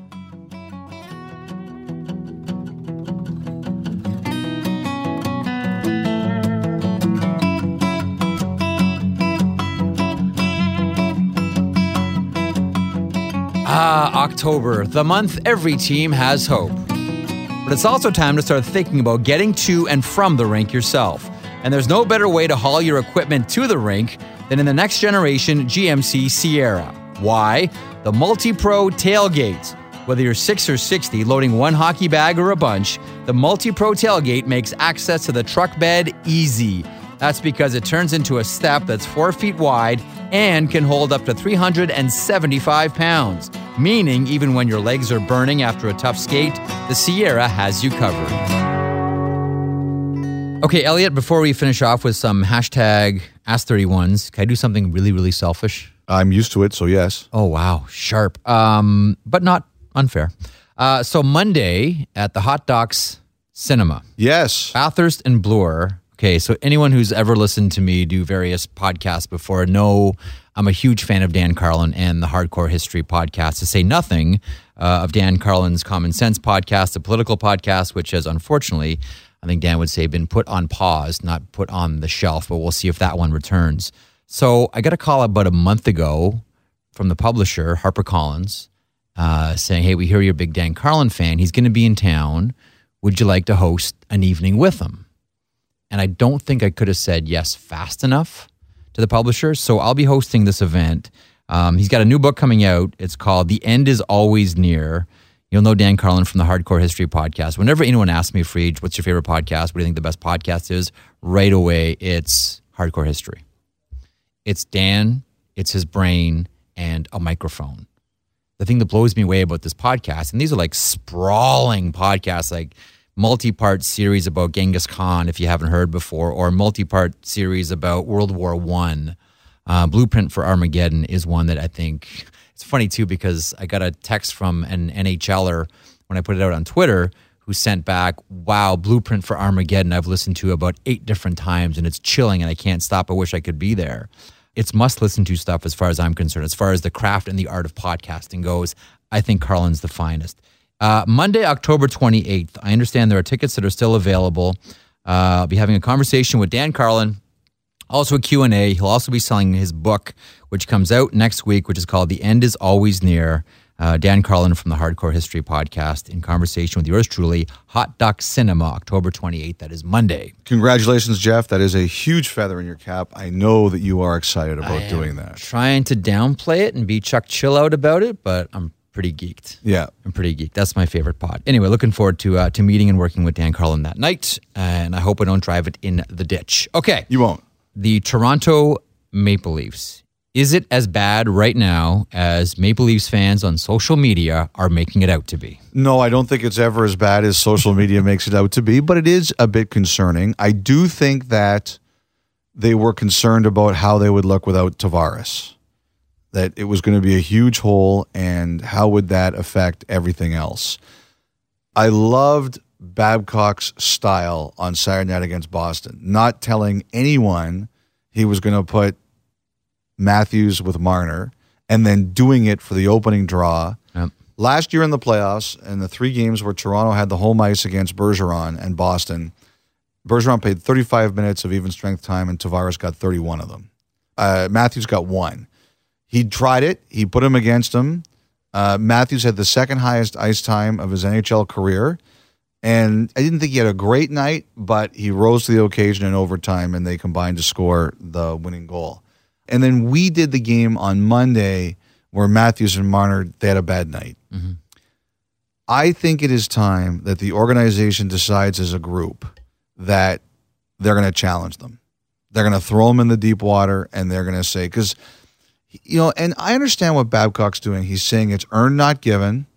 October, the month every team has hope. But it's also time to start thinking about getting to and from the rink yourself. And there's no better way to haul your equipment to the rink than in the next generation GMC Sierra. Why? The Multi-Pro Tailgate. Whether you're 6 or 60 loading one hockey bag or a bunch, the Multi-Pro Tailgate makes access to the truck bed easy. That's because it turns into a step that's 4 feet wide and can hold up to 375 pounds. Meaning, even when your legs are burning after a tough skate, the Sierra has you covered. Okay, Elliot, before we finish off with some hashtag Ask31s, can I do something really, really selfish? I'm used to it, so yes. Oh, wow. Sharp. But not unfair. So Monday at the Hot Docs Cinema. Yes. Bathurst and Bloor. Okay, so anyone who's ever listened to me do various podcasts before know I'm a huge fan of Dan Carlin and the Hardcore History podcast, to say nothing of Dan Carlin's Common Sense podcast, the political podcast, which has unfortunately, I think Dan would say, been put on pause, not put on the shelf, but we'll see if that one returns. So I got a call about a month ago from the publisher, HarperCollins, saying, hey, we hear you're a big Dan Carlin fan. He's going to be in town. Would you like to host an evening with him? And I don't think I could have said yes fast enough to the publisher. So I'll be hosting this event. He's got a new book coming out. It's called The End is Always Near. You'll know Dan Carlin from the Hardcore History podcast. Whenever anyone asks me, Fried, what's your favorite podcast? What do you think the best podcast is? Right away, it's Hardcore History. It's Dan, it's his brain, and a microphone. The thing that blows me away about this podcast, and these are like sprawling podcasts, like multi-part series about Genghis Khan, if you haven't heard before, or multi-part series about World War I. Blueprint for Armageddon is one that I think, it's funny too, because I got a text from an NHLer when I put it out on Twitter who sent back, wow, Blueprint for Armageddon I've listened to about 8 different times and it's chilling and I can't stop. I wish I could be there. It's must listen to stuff as far as I'm concerned. As far as the craft and the art of podcasting goes, I think Carlin's the finest. Monday, October 28th. I understand there are tickets that are still available. I'll be having a conversation with Dan Carlin, also a Q&A. He'll also be selling his book, which comes out next week, which is called The End is Always Near. Dan Carlin from the Hardcore History podcast in conversation with yours truly, Hot Doc Cinema, October 28th. That is Monday. Congratulations, Jeff. That is a huge feather in your cap. I know that you are excited about doing that. Trying to downplay it and be Chuck Chill out about it, but I'm pretty geeked. Yeah. I'm pretty geeked. That's my favorite pod. Anyway, looking forward to meeting and working with Dan Carlin that night, and I hope I don't drive it in the ditch. Okay. You won't. The Toronto Maple Leafs. Is it as bad right now as Maple Leafs fans on social media are making it out to be? No, I don't think it's ever as bad as social media makes it out to be, but it is a bit concerning. I do think that they were concerned about how they would look without Tavares, that it was going to be a huge hole, and how would that affect everything else. I loved Babcock's style on Saturday night against Boston, not telling anyone he was going to put Matthews with Marner, and then doing it for the opening draw. Yep. Last year in the playoffs, in the 3 games where Toronto had the home ice against Bergeron and Boston, Bergeron played 35 minutes of even strength time, and Tavares got 31 of them. Matthews got 1. He tried it. He put him against him. Matthews had the second highest ice time of his NHL career, and I didn't think he had a great night, but he rose to the occasion in overtime, and they combined to score the winning goal. And then we did the game on Monday where Matthews and Marner, they had a bad night. Mm-hmm. I think it is time that the organization decides as a group that they're going to challenge them. They're going to throw them in the deep water, and they're going to say, because, you know, and I understand what Babcock's doing. He's saying it's earned, not given,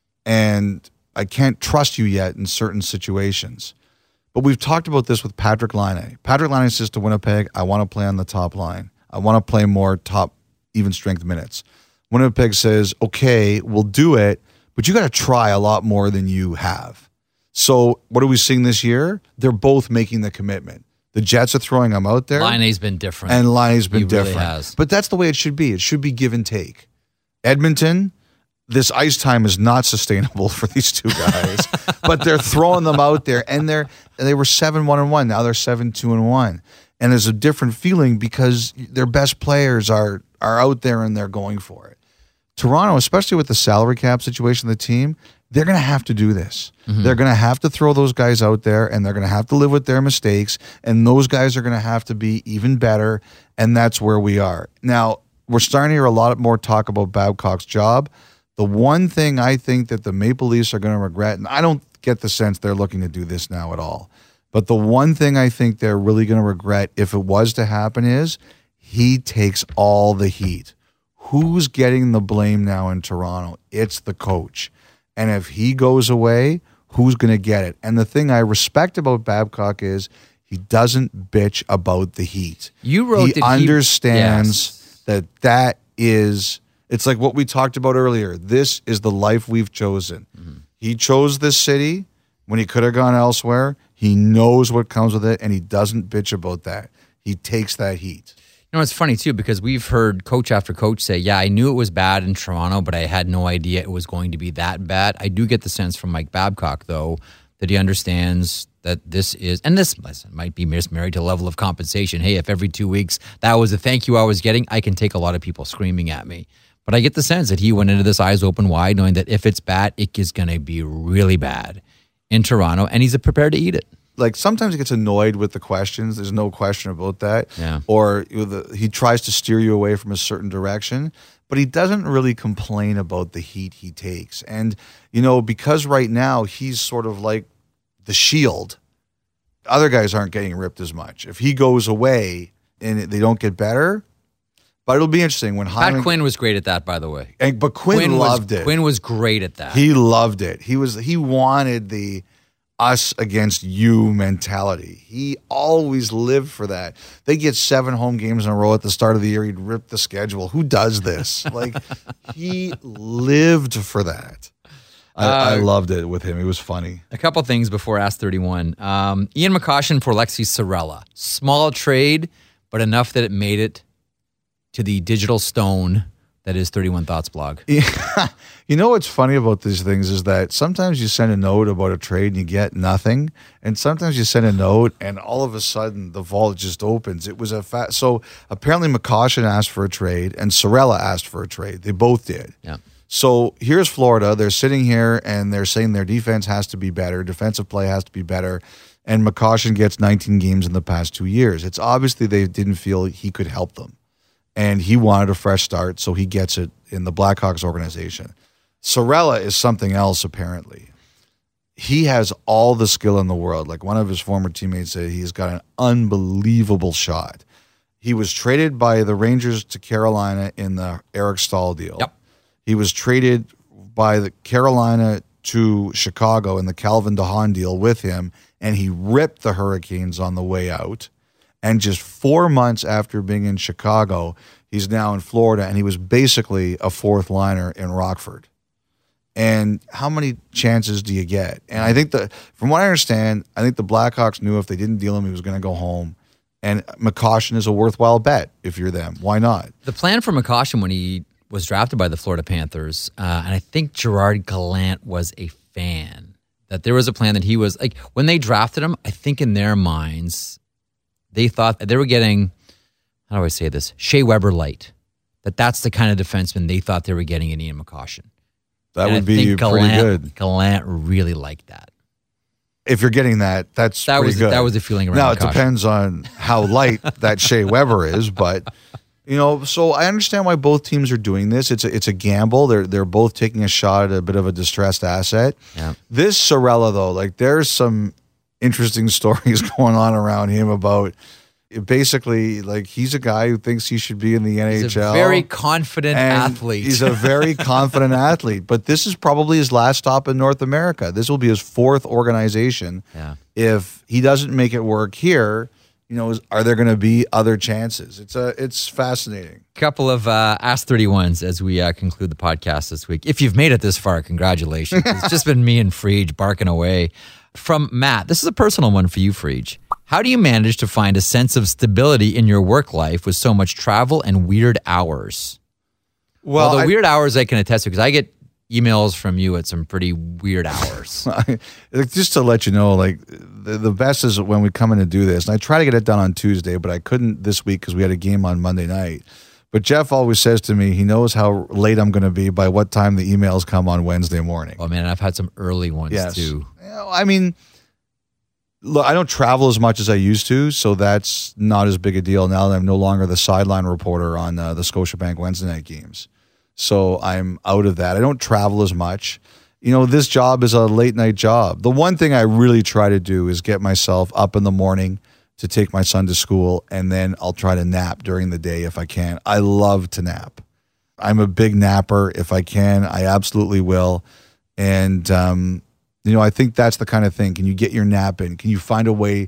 and I can't trust you yet in certain situations. But we've talked about this with Patrick Laine. Patrick Laine says to Winnipeg, I want to play on the top line. I want to play more top even strength minutes. Winnipeg says, okay, we'll do it, but you got to try a lot more than you have. So what are we seeing this year? They're both making the commitment. The Jets are throwing them out there. Laine's been different. And Laine's been different. Really has. But that's the way it should be. It should be give and take. Edmonton, this ice time is not sustainable for these two guys, but they're throwing them out there, and they were 7-1-1. Now they're 7-2-1. And there's a different feeling because their best players are out there and they're going for it. Toronto, especially with the salary cap situation of the team, they're going to have to do this. Mm-hmm. They're going to have to throw those guys out there, and they're going to have to live with their mistakes, and those guys are going to have to be even better, and that's where we are. Now, we're starting to hear a lot more talk about Babcock's job. The one thing I think that the Maple Leafs are going to regret, and I don't get the sense they're looking to do this now at all, but the one thing I think they're really going to regret if it was to happen is he takes all the heat. Who's getting the blame now in Toronto? It's the coach. And if he goes away, who's going to get it? And the thing I respect about Babcock is he doesn't bitch about the heat. You wrote he understands that is, it's like what we talked about earlier. This is the life we've chosen. Mm-hmm. He chose this city when he could have gone elsewhere. He knows what comes with it, and he doesn't bitch about that. He takes that heat. You know, it's funny, too, because we've heard coach after coach say, yeah, I knew it was bad in Toronto, but I had no idea it was going to be that bad. I do get the sense from Mike Babcock, though, that he understands that this is, and this might be married to a level of compensation. Hey, if every 2 weeks that was a thank you I was getting, I can take a lot of people screaming at me. But I get the sense that he went into this eyes open wide, knowing that if it's bad, it is going to be really bad in Toronto, and he's prepared to eat it. Like sometimes he gets annoyed with the questions. There's no question about that. Yeah. Or he tries to steer you away from a certain direction, but he doesn't really complain about the heat he takes. And, you know, because right now he's sort of like the shield, other guys aren't getting ripped as much. If he goes away and they don't get better, but it'll be interesting when Pat Quinn was great at that, by the way. But Quinn loved it. Quinn was great at that. He loved it. He wanted the us against you mentality. He always lived for that. They get 7 home games in a row at the start of the year. He'd rip the schedule. Who does this? Like, he lived for that. I loved it with him. It was funny. A couple things before Ask 31. Ian McCoshen for Alexi Sorella. Small trade, but enough that it made it to the digital stone that is 31 Thoughts blog. Yeah. You know what's funny about these things is that sometimes you send a note about a trade and you get nothing, and sometimes you send a note and all of a sudden the vault just opens. It was so apparently McCoshen asked for a trade and Sorella asked for a trade. They both did. Yeah. So here's Florida. They're sitting here and they're saying their defense has to be better, defensive play has to be better, and McCoshen gets 19 games in the past 2 years. It's obviously they didn't feel he could help them. And he wanted a fresh start, so he gets it in the Blackhawks organization. Sorella is something else, apparently. He has all the skill in the world. Like one of his former teammates said, he's got an unbelievable shot. He was traded by the Rangers to Carolina in the Eric Staal deal. Yep. He was traded by the Carolina to Chicago in the Calvin DeHaan deal with him, and he ripped the Hurricanes on the way out. And just 4 months after being in Chicago, he's now in Florida, and he was basically a fourth liner in Rockford. And how many chances do you get? And I think from what I understand, I think the Blackhawks knew if they didn't deal him, he was going to go home. And McCoshen is a worthwhile bet if you're them. Why not? The plan for McCoshen when he was drafted by the Florida Panthers, and I think Gerard Gallant was a fan, that there was a plan that he was, like, when they drafted him, I think in their minds, they thought that they were getting, how do I say this, Shea Weber light. That's the kind of defenseman they thought they were getting in Ian McCoshen. That would be pretty good. Gallant really liked that. If you're getting that's pretty good. That was the feeling around Now, McCoshen. it depends on how light that Shea Weber is, but, so I understand why both teams are doing this. It's a gamble. They're both taking a shot at a bit of a distressed asset. Yeah. This Sorella, though, like there's some interesting stories going on around him about basically, like, he's a guy who thinks he should be in the NHL. He's a very confident athlete. He's a very confident athlete, but this is probably his last stop in North America. This will be his fourth organization. Yeah. If he doesn't make it work here, are there going to be other chances? It's fascinating. Couple of Ask 31s as we conclude the podcast this week. If you've made it this far, congratulations. It's just been me and Frege barking away. From Matt, this is a personal one for you, Frege. How do you manage to find a sense of stability in your work life with so much travel and weird hours? Well, the weird hours I can attest to, because I get emails from you at some pretty weird hours. Just to let you know, like, the best is when we come in to do this, and I try to get it done on Tuesday, but I couldn't this week because we had a game on Monday night. But Jeff always says to me, he knows how late I'm going to be by what time the emails come on Wednesday morning. Oh, man, I've had some early ones, too. I mean, look, I don't travel as much as I used to, so that's not as big a deal now that I'm no longer the sideline reporter on the Scotiabank Wednesday night games. So I'm out of that. I don't travel as much. This job is a late night job. The one thing I really try to do is get myself up in the morning to take my son to school, and then I'll try to nap during the day if I can. I love to nap. I'm a big napper. If I can, I absolutely will. And, I think that's the kind of thing. Can you get your nap in? Can you find a way,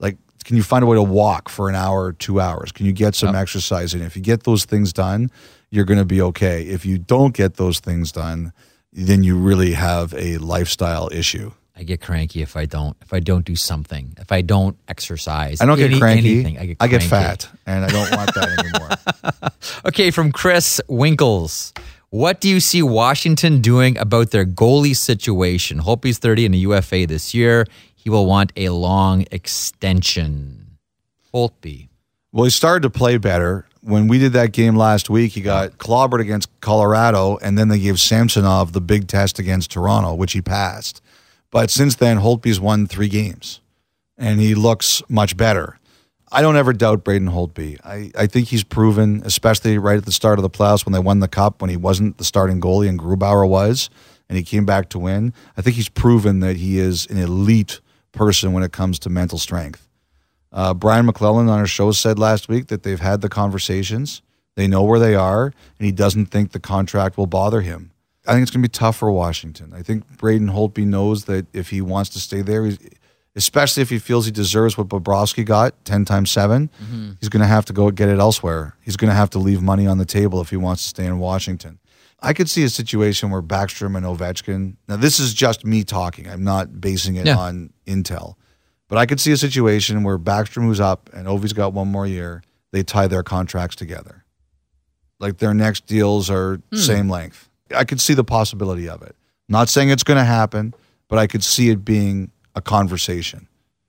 to walk for an hour or 2 hours? Can you get some exercise in? If you get those things done, you're going to be okay. If you don't get those things done, then you really have a lifestyle issue. I get cranky if I don't do something. If I don't exercise. I don't get cranky. Anything, I get fat, and I don't want that anymore. Okay, from Chris Winkles. What do you see Washington doing about their goalie situation? Holtby's 30 and a UFA this year. He will want a long extension. Holtby. Well, he started to play better. When we did that game last week, he got clobbered against Colorado, and then they gave Samsonov the big test against Toronto, which he passed. But since then, Holtby's won 3 games, and he looks much better. I don't ever doubt Braden Holtby. I think he's proven, especially right at the start of the playoffs when they won the Cup, when he wasn't the starting goalie and Grubauer was, and he came back to win. I think he's proven that he is an elite person when it comes to mental strength. Brian McClellan on our show said last week that they've had the conversations. They know where they are, and he doesn't think the contract will bother him. I think it's going to be tough for Washington. I think Braden Holtby knows that if he wants to stay there, especially if he feels he deserves what Bobrovsky got, 10 times 7, he's going to have to go get it elsewhere. He's going to have to leave money on the table if he wants to stay in Washington. I could see a situation where Backstrom and Ovechkin, now this is just me talking, I'm not basing it on intel, but I could see a situation where Backstrom, who's up, and Ovi's got 1 more year, they tie their contracts together. Like their next deals are same length. I could see the possibility of it. Not saying it's going to happen, but I could see it being a conversation.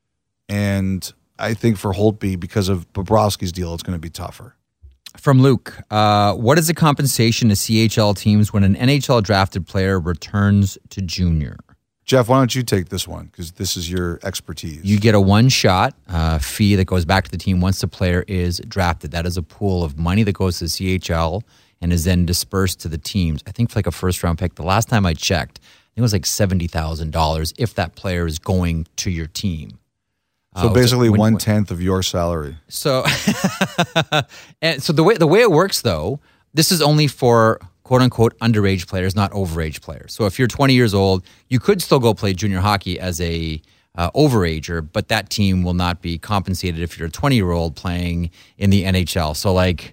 And I think for Holtby, because of Bobrovsky's deal, it's going to be tougher. From Luke, what is the compensation to CHL teams when an NHL drafted player returns to junior? Jeff, why don't you take this one? Because this is your expertise. You get a one-shot fee that goes back to the team once the player is drafted. That is a pool of money that goes to the CHL and is then dispersed to the teams. I think for like a first-round pick. The last time I checked, I think it was like $70,000 if that player is going to your team. So basically 1/10 of your salary. So, and so the way it works though, this is only for quote unquote underage players, not overage players. So if you're 20 years old, you could still go play junior hockey as a overager, but that team will not be compensated if you're a 20-year-old playing in the NHL. So like,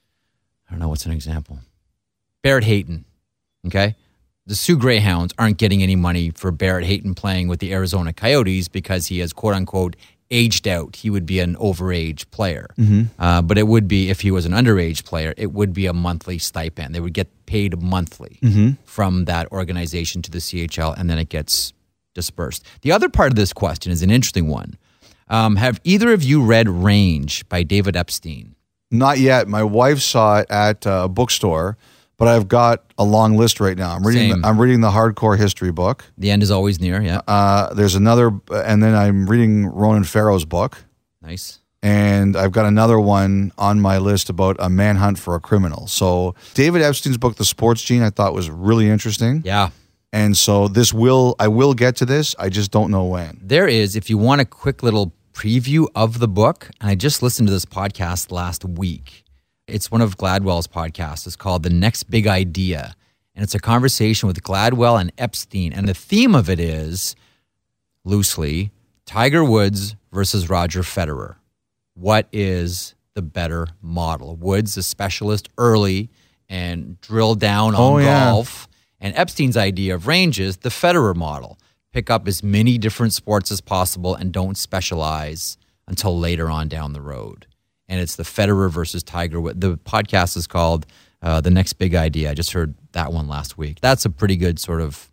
I don't know, what's an example? Barrett Hayton, okay? The Sioux Greyhounds aren't getting any money for Barrett Hayton playing with the Arizona Coyotes because he has quote unquote aged out. He would be an overage player. But it would be, if he was an underage player, it would be a monthly stipend. They would get paid monthly from that organization to the CHL, and then it gets dispersed. The other part of this question is an interesting one. Have either of you read Range by David Epstein? Not yet. My wife saw it at a bookstore, but I've got a long list right now. I'm reading the Hardcore History book. The end is always near, yeah. There's another, and then I'm reading Ronan Farrow's book. Nice. And I've got another one on my list about a manhunt for a criminal. So David Epstein's book, The Sports Gene, I thought was really interesting. Yeah. And so I will get to this. I just don't know when. There is, if you want a quick little preview of the book, and I just listened to this podcast last week. It's one of Gladwell's podcasts. It's called The Next Big Idea. And it's a conversation with Gladwell and Epstein. And the theme of it is, loosely, Tiger Woods versus Roger Federer. What is the better model? Woods, a specialist early and drill down on golf. And Epstein's idea of Range is the Federer model. Pick up as many different sports as possible and don't specialize until later on down the road. And it's the Federer versus Tiger. The podcast is called The Next Big Idea. I just heard that one last week. That's a pretty good sort of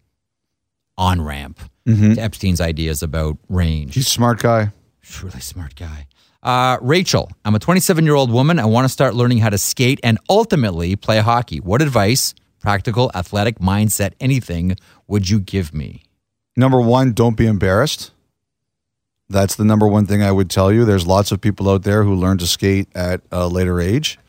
on-ramp to Epstein's ideas about range. He's a smart guy. Really smart guy. Rachel, I'm a 27-year-old woman. I want to start learning how to skate and ultimately play hockey. What advice, practical, athletic, mindset, anything would you give me? Number one, don't be embarrassed. That's the number one thing I would tell you. There's lots of people out there who learn to skate at a later age.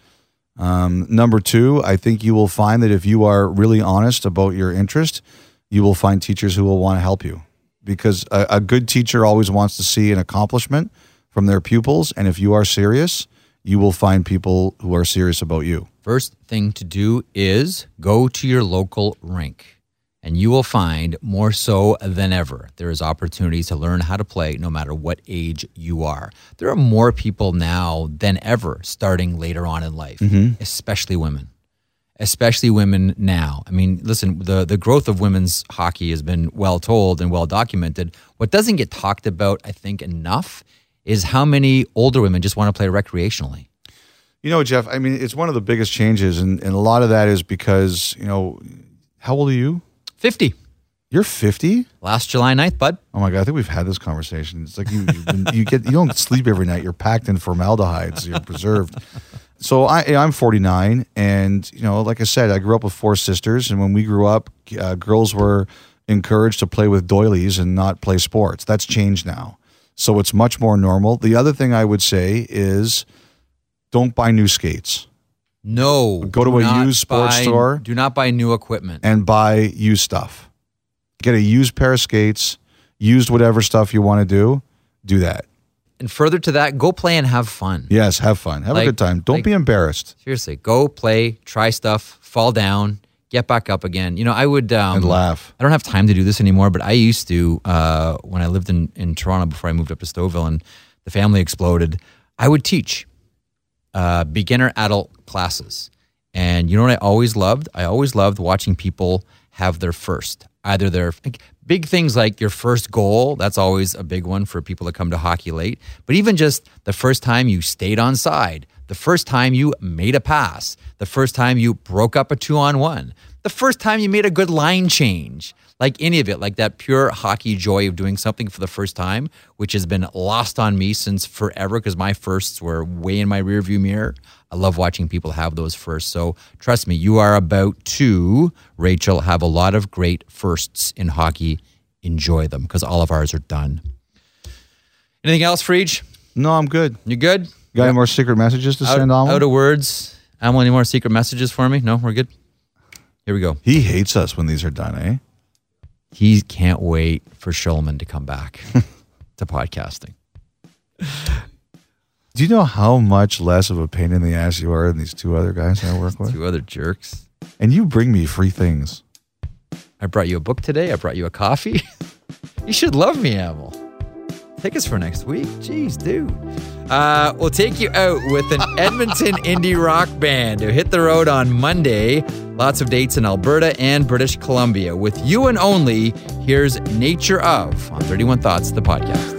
Number two, I think you will find that if you are really honest about your interest, you will find teachers who will want to help you. Because a good teacher always wants to see an accomplishment from their pupils. And if you are serious, you will find people who are serious about you. First thing to do is go to your local rink. And you will find, more so than ever, there is opportunities to learn how to play no matter what age you are. There are more people now than ever starting later on in life, especially women. Especially women now. I mean, listen, the growth of women's hockey has been well told and well documented. What doesn't get talked about, I think, enough is how many older women just want to play recreationally. You know, Jeff, I mean, it's one of the biggest changes, and a lot of that is because, you know, how old are you? 50. You're 50? Last July 9th, bud. Oh my God, I think we've had this conversation. It's like you don't sleep every night. You're packed in formaldehyde, so you're preserved. So I'm 49, and you know, like I said, I grew up with four sisters, and when we grew up, girls were encouraged to play with doilies and not play sports. That's changed now. So it's much more normal. The other thing I would say is don't buy new skates. No. Go to a used sports store. Do not buy new equipment. And buy used stuff. Get a used pair of skates, used whatever stuff you want to do that. And further to that, go play and have fun. Yes, have fun. Have a good time. Don't be embarrassed. Seriously, go play, try stuff, fall down, get back up again. You know, I would... and laugh. I don't have time to do this anymore, but I used to, when I lived in Toronto before I moved up to Stouffville and the family exploded, I would teach beginner adult classes. And you know what I always loved? I always loved watching people have their first. Either their big things like your first goal, that's always a big one for people that come to hockey late. But even just the first time you stayed on side, the first time you made a pass, the first time you broke up a 2-on-1, the first time you made a good line change, like any of it, like that pure hockey joy of doing something for the first time, which has been lost on me since forever because my firsts were way in my rearview mirror. I love watching people have those firsts. So trust me, you are about to, Rachel, have a lot of great firsts in hockey. Enjoy them because all of ours are done. Anything else, Freej? No, I'm good. You good? Got any more secret messages to send on? Out of words. Amal, any more secret messages for me? No, we're good? Here we go. He hates us when these are done, eh? He can't wait for Shulman to come back to podcasting. Do you know how much less of a pain in the ass you are than these two other guys I work with? Two other jerks. And you bring me free things. I brought you a book today. I brought you a coffee. You should love me, Amal. Tickets for next week. Jeez, dude. We'll take you out with an Edmonton indie rock band who hit the road on Monday. Lots of dates in Alberta and British Columbia. With you and only, here's Nature Of on 31 Thoughts, the podcast.